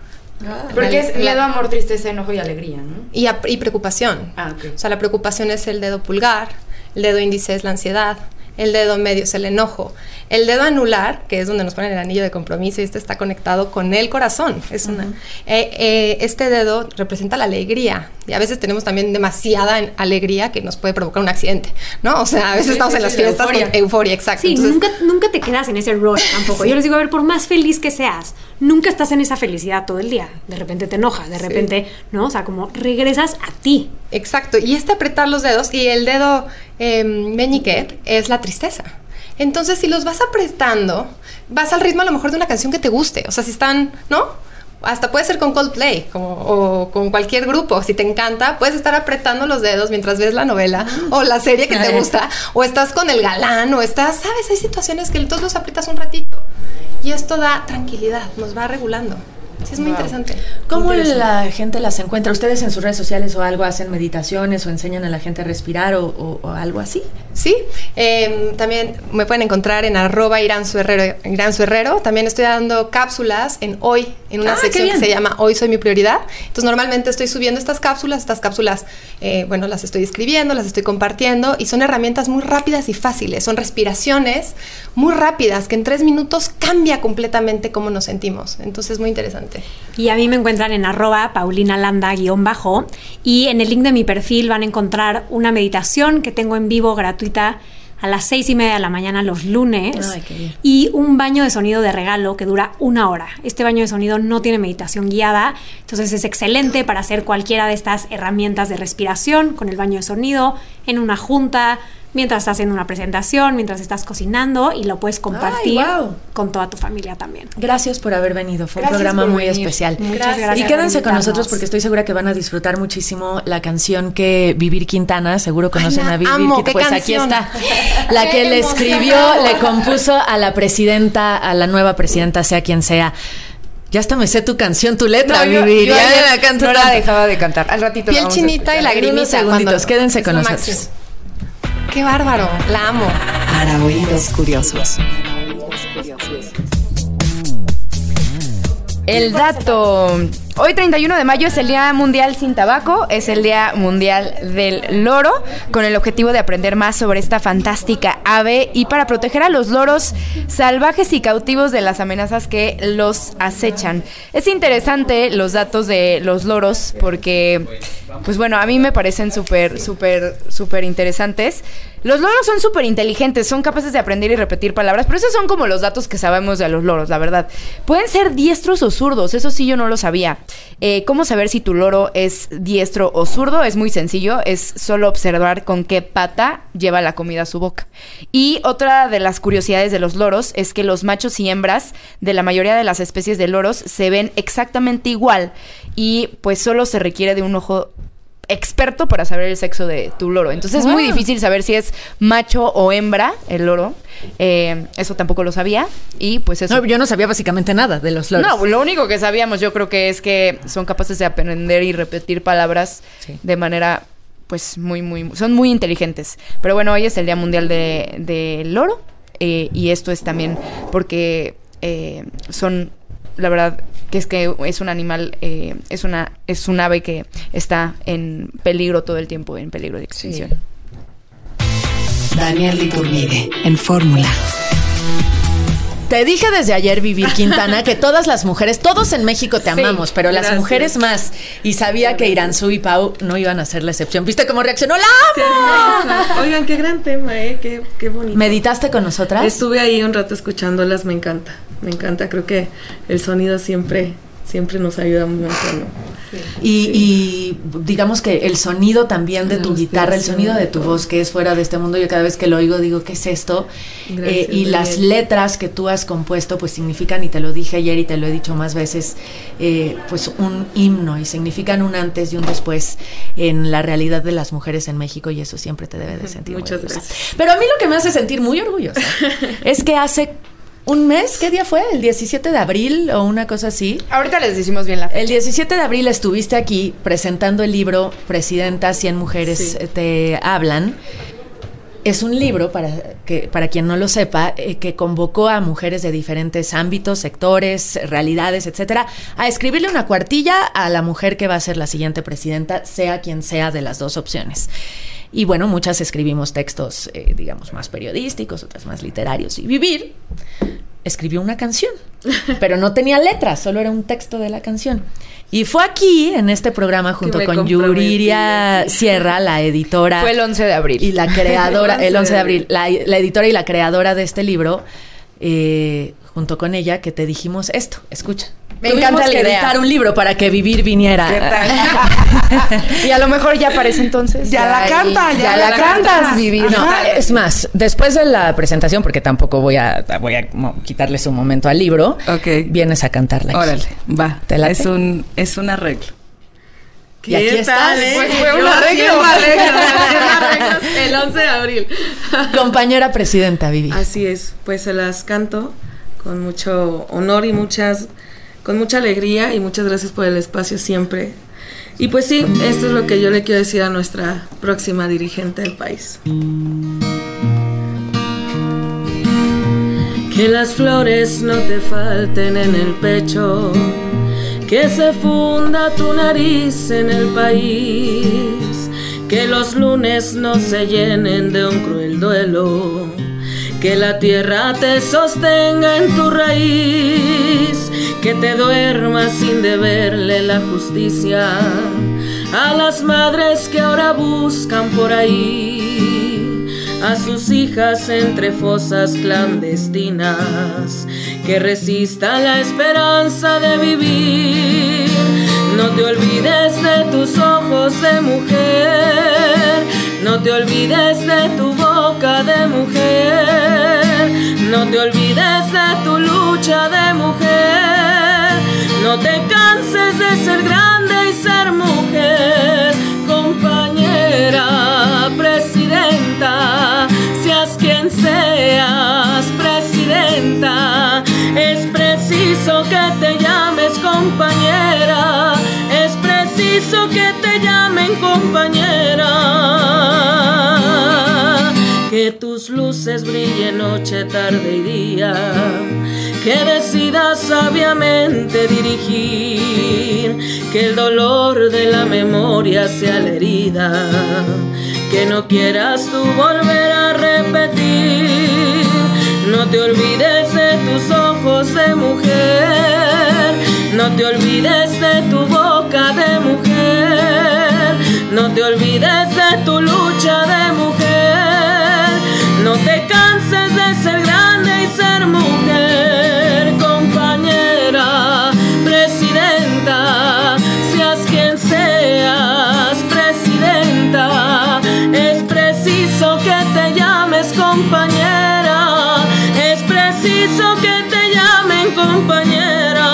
Ah, porque es miedo, amor, tristeza, enojo y alegría, ¿no? Y, a, y preocupación. Ah, ok. O sea, la preocupación es el dedo pulgar, el dedo índice es la ansiedad, el dedo medio es el enojo. El dedo anular, que es donde nos ponen el anillo de compromiso, y este está conectado con el corazón. Es una, uh-huh. eh, eh, este dedo representa la alegría. Y a veces tenemos también demasiada alegría que nos puede provocar un accidente, ¿no? O sea, a veces sí, estamos sí, en las sí, fiestas euforia. con euforia, exacto. Sí, Entonces, nunca, nunca te quedas en ese rush tampoco. Sí. Yo les digo, a ver, por más feliz que seas, nunca estás en esa felicidad todo el día. De repente te enojas, de repente, sí. ¿no? O sea, como regresas a ti. Exacto. Y este apretar los dedos, y el dedo eh, meñique es la tristeza. Entonces, si los vas apretando, vas al ritmo a lo mejor de una canción que te guste. O sea, si están, ¿no? Hasta puede ser con Coldplay como, o con cualquier grupo. Si te encanta, puedes estar apretando los dedos mientras ves la novela o la serie que te gusta. O estás con el galán, o estás, ¿sabes? Hay situaciones que entonces los aprietas un ratito. Y esto da tranquilidad, nos va regulando. Sí, es muy wow. interesante. ¿Cómo interesante. la gente las encuentra? ¿Ustedes en sus redes sociales o algo hacen meditaciones o enseñan a la gente a respirar o, o, o algo así? Sí, eh, también me pueden encontrar en arroba Iranzu Herrero, Iranzu Herrero. También estoy dando cápsulas en Hoy, en una ah, sección que se llama Hoy Soy Mi Prioridad. Entonces normalmente estoy subiendo estas cápsulas, estas cápsulas, eh, bueno, las estoy escribiendo, las estoy compartiendo y son herramientas muy rápidas y fáciles. Son respiraciones muy rápidas que en tres minutos cambia completamente cómo nos sentimos. Entonces es muy interesante. Y a mí me encuentran en arroba Paulina Landa guión bajo y en el link de mi perfil van a encontrar una meditación que tengo en vivo gratuita a las seis y media de la mañana los lunes. Ay, qué bien. Y un baño de sonido de regalo que dura una hora. Este baño de sonido no tiene meditación guiada, entonces es excelente para hacer cualquiera de estas herramientas de respiración con el baño de sonido en una junta, mientras estás haciendo una presentación, mientras estás cocinando y lo puedes compartir Ay, wow. con toda tu familia también. Gracias por haber venido, fue gracias un programa muy venir. especial. Muchas gracias. gracias y quédense con nosotros porque estoy segura que van a disfrutar muchísimo la canción que Vivir Quintana, seguro conocen Ay, a Vivir, amo, que, pues canción? aquí está, la que le escribió, le compuso a la presidenta, a la nueva presidenta, sea quien sea. Ya hasta me sé tu canción, tu letra, no, Vivir. Yo, yo ya la canto. No la dejaba de cantar. Al ratito Piel chinita y lagrimita. Cuando quédense con nosotros. Máximo. ¡Qué bárbaro! La amo. Para oídos curiosos. El dato. Hoy treinta y uno de mayo es el Día Mundial sin Tabaco, es el Día Mundial del Loro, con el objetivo de aprender más sobre esta fantástica ave y para proteger a los loros salvajes y cautivos de las amenazas que los acechan. Es interesante los datos de los loros porque, pues bueno, a mí me parecen súper, súper, súper interesantes. Los loros son súper inteligentes, son capaces de aprender y repetir palabras, pero esos son como los datos que sabemos de los loros, la verdad. Pueden ser diestros o zurdos, eso sí yo no lo sabía. Eh, ¿Cómo saber si tu loro es diestro o zurdo? Es muy sencillo, es solo observar con qué pata lleva la comida a su boca. Y otra de las curiosidades de los loros es que los machos y hembras de la mayoría de las especies de loros se ven exactamente igual y pues solo se requiere de un ojo experto para saber el sexo de tu loro. Entonces wow. es muy difícil saber si es macho o hembra el loro. Eh, eso tampoco lo sabía. Y pues eso. No, yo no sabía básicamente nada de los loros. No, lo único que sabíamos yo creo que es que son capaces de aprender y repetir palabras sí. de manera pues muy, muy... Son muy inteligentes. Pero bueno, hoy es el Día Mundial de, de Loro. Eh, y esto es también porque eh, son... La verdad que es que es un animal, eh, es una es un ave que está en peligro todo el tiempo, en peligro de extinción. Sí. Daniel Iturbide, en Fórmula. Te dije desde ayer, Vivir Quintana, que todas las mujeres, todos en México te amamos, sí, pero las gracias. mujeres más. Y sabía que Iranzu y Pau no iban a ser la excepción. ¿Viste cómo reaccionó? ¡La amo! Oigan, qué gran tema, ¿eh? Qué, qué bonito. ¿Meditaste con nosotras? Estuve ahí un rato escuchándolas, me encanta. Me encanta, creo que el sonido siempre, siempre nos ayuda un montón, ¿no? Sí. Y, sí. y digamos que el sonido también de tu guitarra, el sonido de tu voz, que es fuera de este mundo, yo cada vez que lo oigo digo, ¿qué es esto? Gracias, eh, y las bien. letras que tú has compuesto pues significan, y te lo dije ayer y te lo he dicho más veces, eh, pues un himno, y significan un antes y un después en la realidad de las mujeres en México, y eso siempre te debe de sentir Muchas muy orgullosa. gracias. Pero a mí lo que me hace sentir muy orgullosa es que hace un mes, ¿qué día fue? ¿El diecisiete de abril o una cosa así? Ahorita les decimos bien la fecha. El diecisiete de abril estuviste aquí presentando el libro Presidenta, cien mujeres sí. te hablan. Es un libro, para que para quien no lo sepa, eh, que convocó a mujeres de diferentes ámbitos, sectores, realidades, etcétera, a escribirle una cuartilla a la mujer que va a ser la siguiente presidenta, sea quien sea de las dos opciones. Y bueno, muchas escribimos textos, eh, digamos, más periodísticos, otras más literarios. Y Vivir escribió una canción, pero no tenía letras, solo era un texto de la canción. Y fue aquí, en este programa, junto con Yuriria Sierra, la editora. Fue el once de abril. Y la creadora, el once de abril, la, la editora y la creadora de este libro, eh, junto con ella, que te dijimos esto, escucha. Me encanta la idea. Editar un libro para que Vivir viniera. ¿Qué tal? Y a lo mejor ya para ese entonces. Ya, ya la canta, ya, ya la, la cantas, cantas, Vivir. No, es más, después de la presentación, porque tampoco voy a voy a quitarle su momento al libro, okay. vienes a cantarla. Órale, va. ¿Te late? Es un, es un arreglo. Y aquí estás. Eh? Pues fue un arreglo. El once de abril. Compañera presidenta, Vivi. Así es, pues se las canto con mucho honor y muchas, con mucha alegría, y muchas gracias por el espacio siempre. Y pues sí, esto es lo que yo le quiero decir a nuestra próxima dirigente del país. Que las flores no te falten en el pecho, que se funda tu nariz en el país, que los lunes no se llenen de un cruel duelo, que la tierra te sostenga en tu raíz, que te duermas sin deberle la justicia a las madres que ahora buscan por ahí a sus hijas entre fosas clandestinas, que resista la esperanza de vivir. No te olvides de tus ojos de mujer, no te olvides de tu boca de mujer, no te olvides de tu lucha de mujer, no te canses de ser grande y ser mujer. Compañera presidenta, seas quien seas presidenta, es preciso que te llames compañera, es preciso que te llamen compañera, que tus luces brillen noche, tarde y día, que decidas sabiamente dirigir, que el dolor de la memoria sea la herida, que no quieras tú volver a repetir. No te olvides de tus ojos de mujer, no te olvides de tu boca de mujer, no te olvides de tu lucha de mujer, no te canses de ser grande y ser mujer. Compañera presidenta, seas quien seas presidenta, es preciso que te llames compañera, es preciso que te llamen compañera.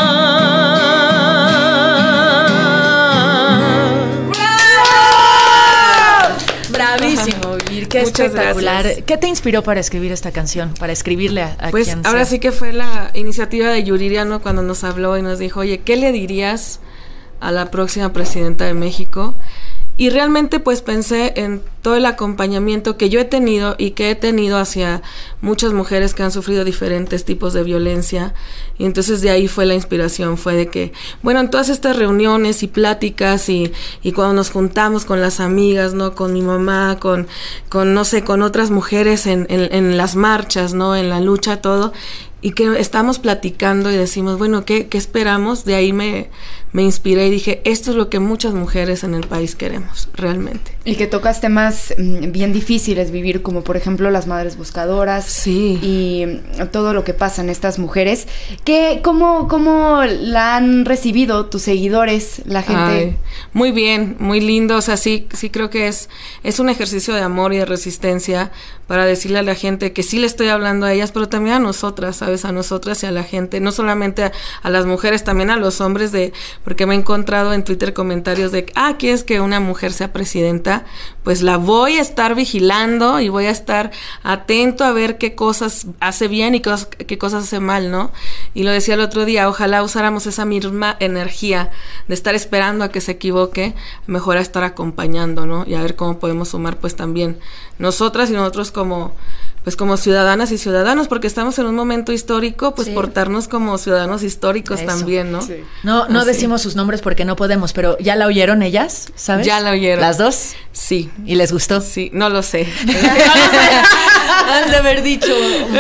Bravísimo, Vir, qué Muchas espectacular. gracias. ¿Qué te inspiró para escribir esta canción? Para escribirle a, a Pues quien ahora sea? sí que fue la iniciativa de Yuriria, ¿no? Cuando nos habló y nos dijo, oye, ¿qué le dirías a la próxima presidenta de México? Y realmente pues pensé en todo el acompañamiento que yo he tenido y que he tenido hacia muchas mujeres que han sufrido diferentes tipos de violencia, y entonces de ahí fue la inspiración, fue de que, bueno, en todas estas reuniones y pláticas y, y cuando nos juntamos con las amigas, ¿no? Con mi mamá, con, con no sé, con otras mujeres en, en, en las marchas, ¿no? En la lucha, todo, y que estamos platicando y decimos, bueno, ¿qué, qué esperamos? De ahí me, me inspiré y dije, esto es lo que muchas mujeres en el país queremos, realmente. Y que tocas temas temas mm, bien difíciles vivir, como por ejemplo las madres buscadoras. Sí. Y mm, todo lo que pasa en estas mujeres. ¿Qué, cómo, ¿Cómo la han recibido tus seguidores, la gente? Ay, muy bien, muy lindo. O sea, sí, sí creo que es, es un ejercicio de amor y de resistencia para decirle a la gente que sí le estoy hablando a ellas, pero también a nosotras, ¿sabes? A nosotras y a la gente. No solamente a, a las mujeres, también a los hombres, de porque me he encontrado en Twitter comentarios de, ah, ¿quieres que una mujer sea presidenta? Pues la voy a estar vigilando y voy a estar atento a ver qué cosas hace bien y cos- qué cosas hace mal, ¿no? Y lo decía el otro día, ojalá usáramos esa misma energía de estar esperando a que se equivoque, mejor a estar acompañando, ¿no? Y a ver cómo podemos sumar pues también nosotras y nosotros como pues como ciudadanas y ciudadanos, porque estamos en un momento histórico, pues sí. portarnos como ciudadanos históricos. Eso. También, ¿no? Sí. No, no Así. decimos sus nombres porque no podemos, pero ¿ya la oyeron ellas? ¿Sabes? Ya la oyeron. ¿Las dos? Sí. ¿Y les gustó? Sí, no lo sé. no lo sé. Han de haber dicho,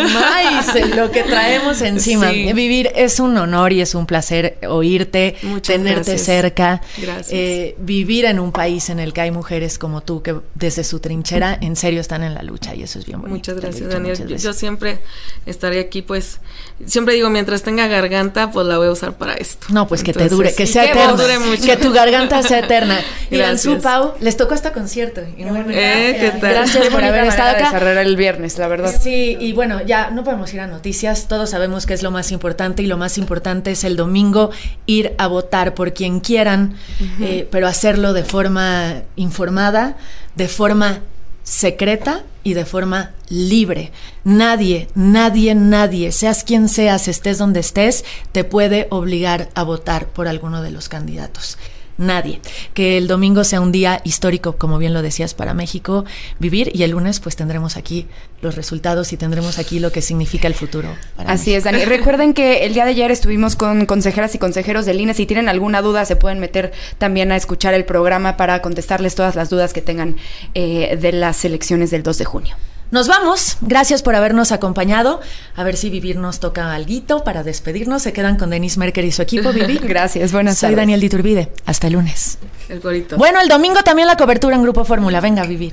maíz, lo que traemos encima. Sí. Vivir es un honor y es un placer oírte, Muchas tenerte gracias. cerca. Gracias. Eh, vivir en un país en el que hay mujeres como tú que desde su trinchera en serio están en la lucha y eso es bien bonito. Muchas gracias. Dicho, Daniel, yo, yo siempre estaré aquí, pues, siempre digo, mientras tenga garganta, pues la voy a usar para esto. No, pues que Entonces, te dure, que sea que eterna, dure mucho. Que tu garganta sea eterna. Gracias. Y Ansu Pau, les tocó hasta concierto. Y no, eh, ¿qué tal? Gracias por haber estado acá. De cerrar el viernes, la verdad. Sí, y bueno, ya no podemos ir a noticias, todos sabemos que es lo más importante y lo más importante es el domingo ir a votar por quien quieran, uh-huh. eh, pero hacerlo de forma informada, de forma secreta y de forma libre. Nadie, nadie, nadie, seas quien seas, estés donde estés, te puede obligar a votar por alguno de los candidatos. Nadie. Que el domingo sea un día histórico, como bien lo decías, para México vivir, y el lunes pues tendremos aquí los resultados y tendremos aquí lo que significa el futuro para Así México. es, Dani. Recuerden que el día de ayer estuvimos con consejeras y consejeros del I N E. Si tienen alguna duda, se pueden meter también a escuchar el programa para contestarles todas las dudas que tengan eh, de las elecciones del dos de junio. Nos vamos, gracias por habernos acompañado. A ver si Vivir nos toca alguito para despedirnos. Se quedan con Denise Merker y su equipo, Vivi. Gracias, buenas Soy tardes. Daniel Diturbide, hasta el lunes. El corito. Bueno, el domingo también la cobertura en Grupo Fórmula. Venga, Vivi.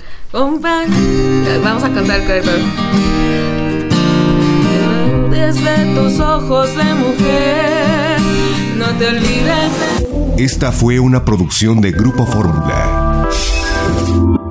Vamos a cantar el corito. Desde tus ojos de mujer, no te olvides de... Esta fue una producción de Grupo Fórmula.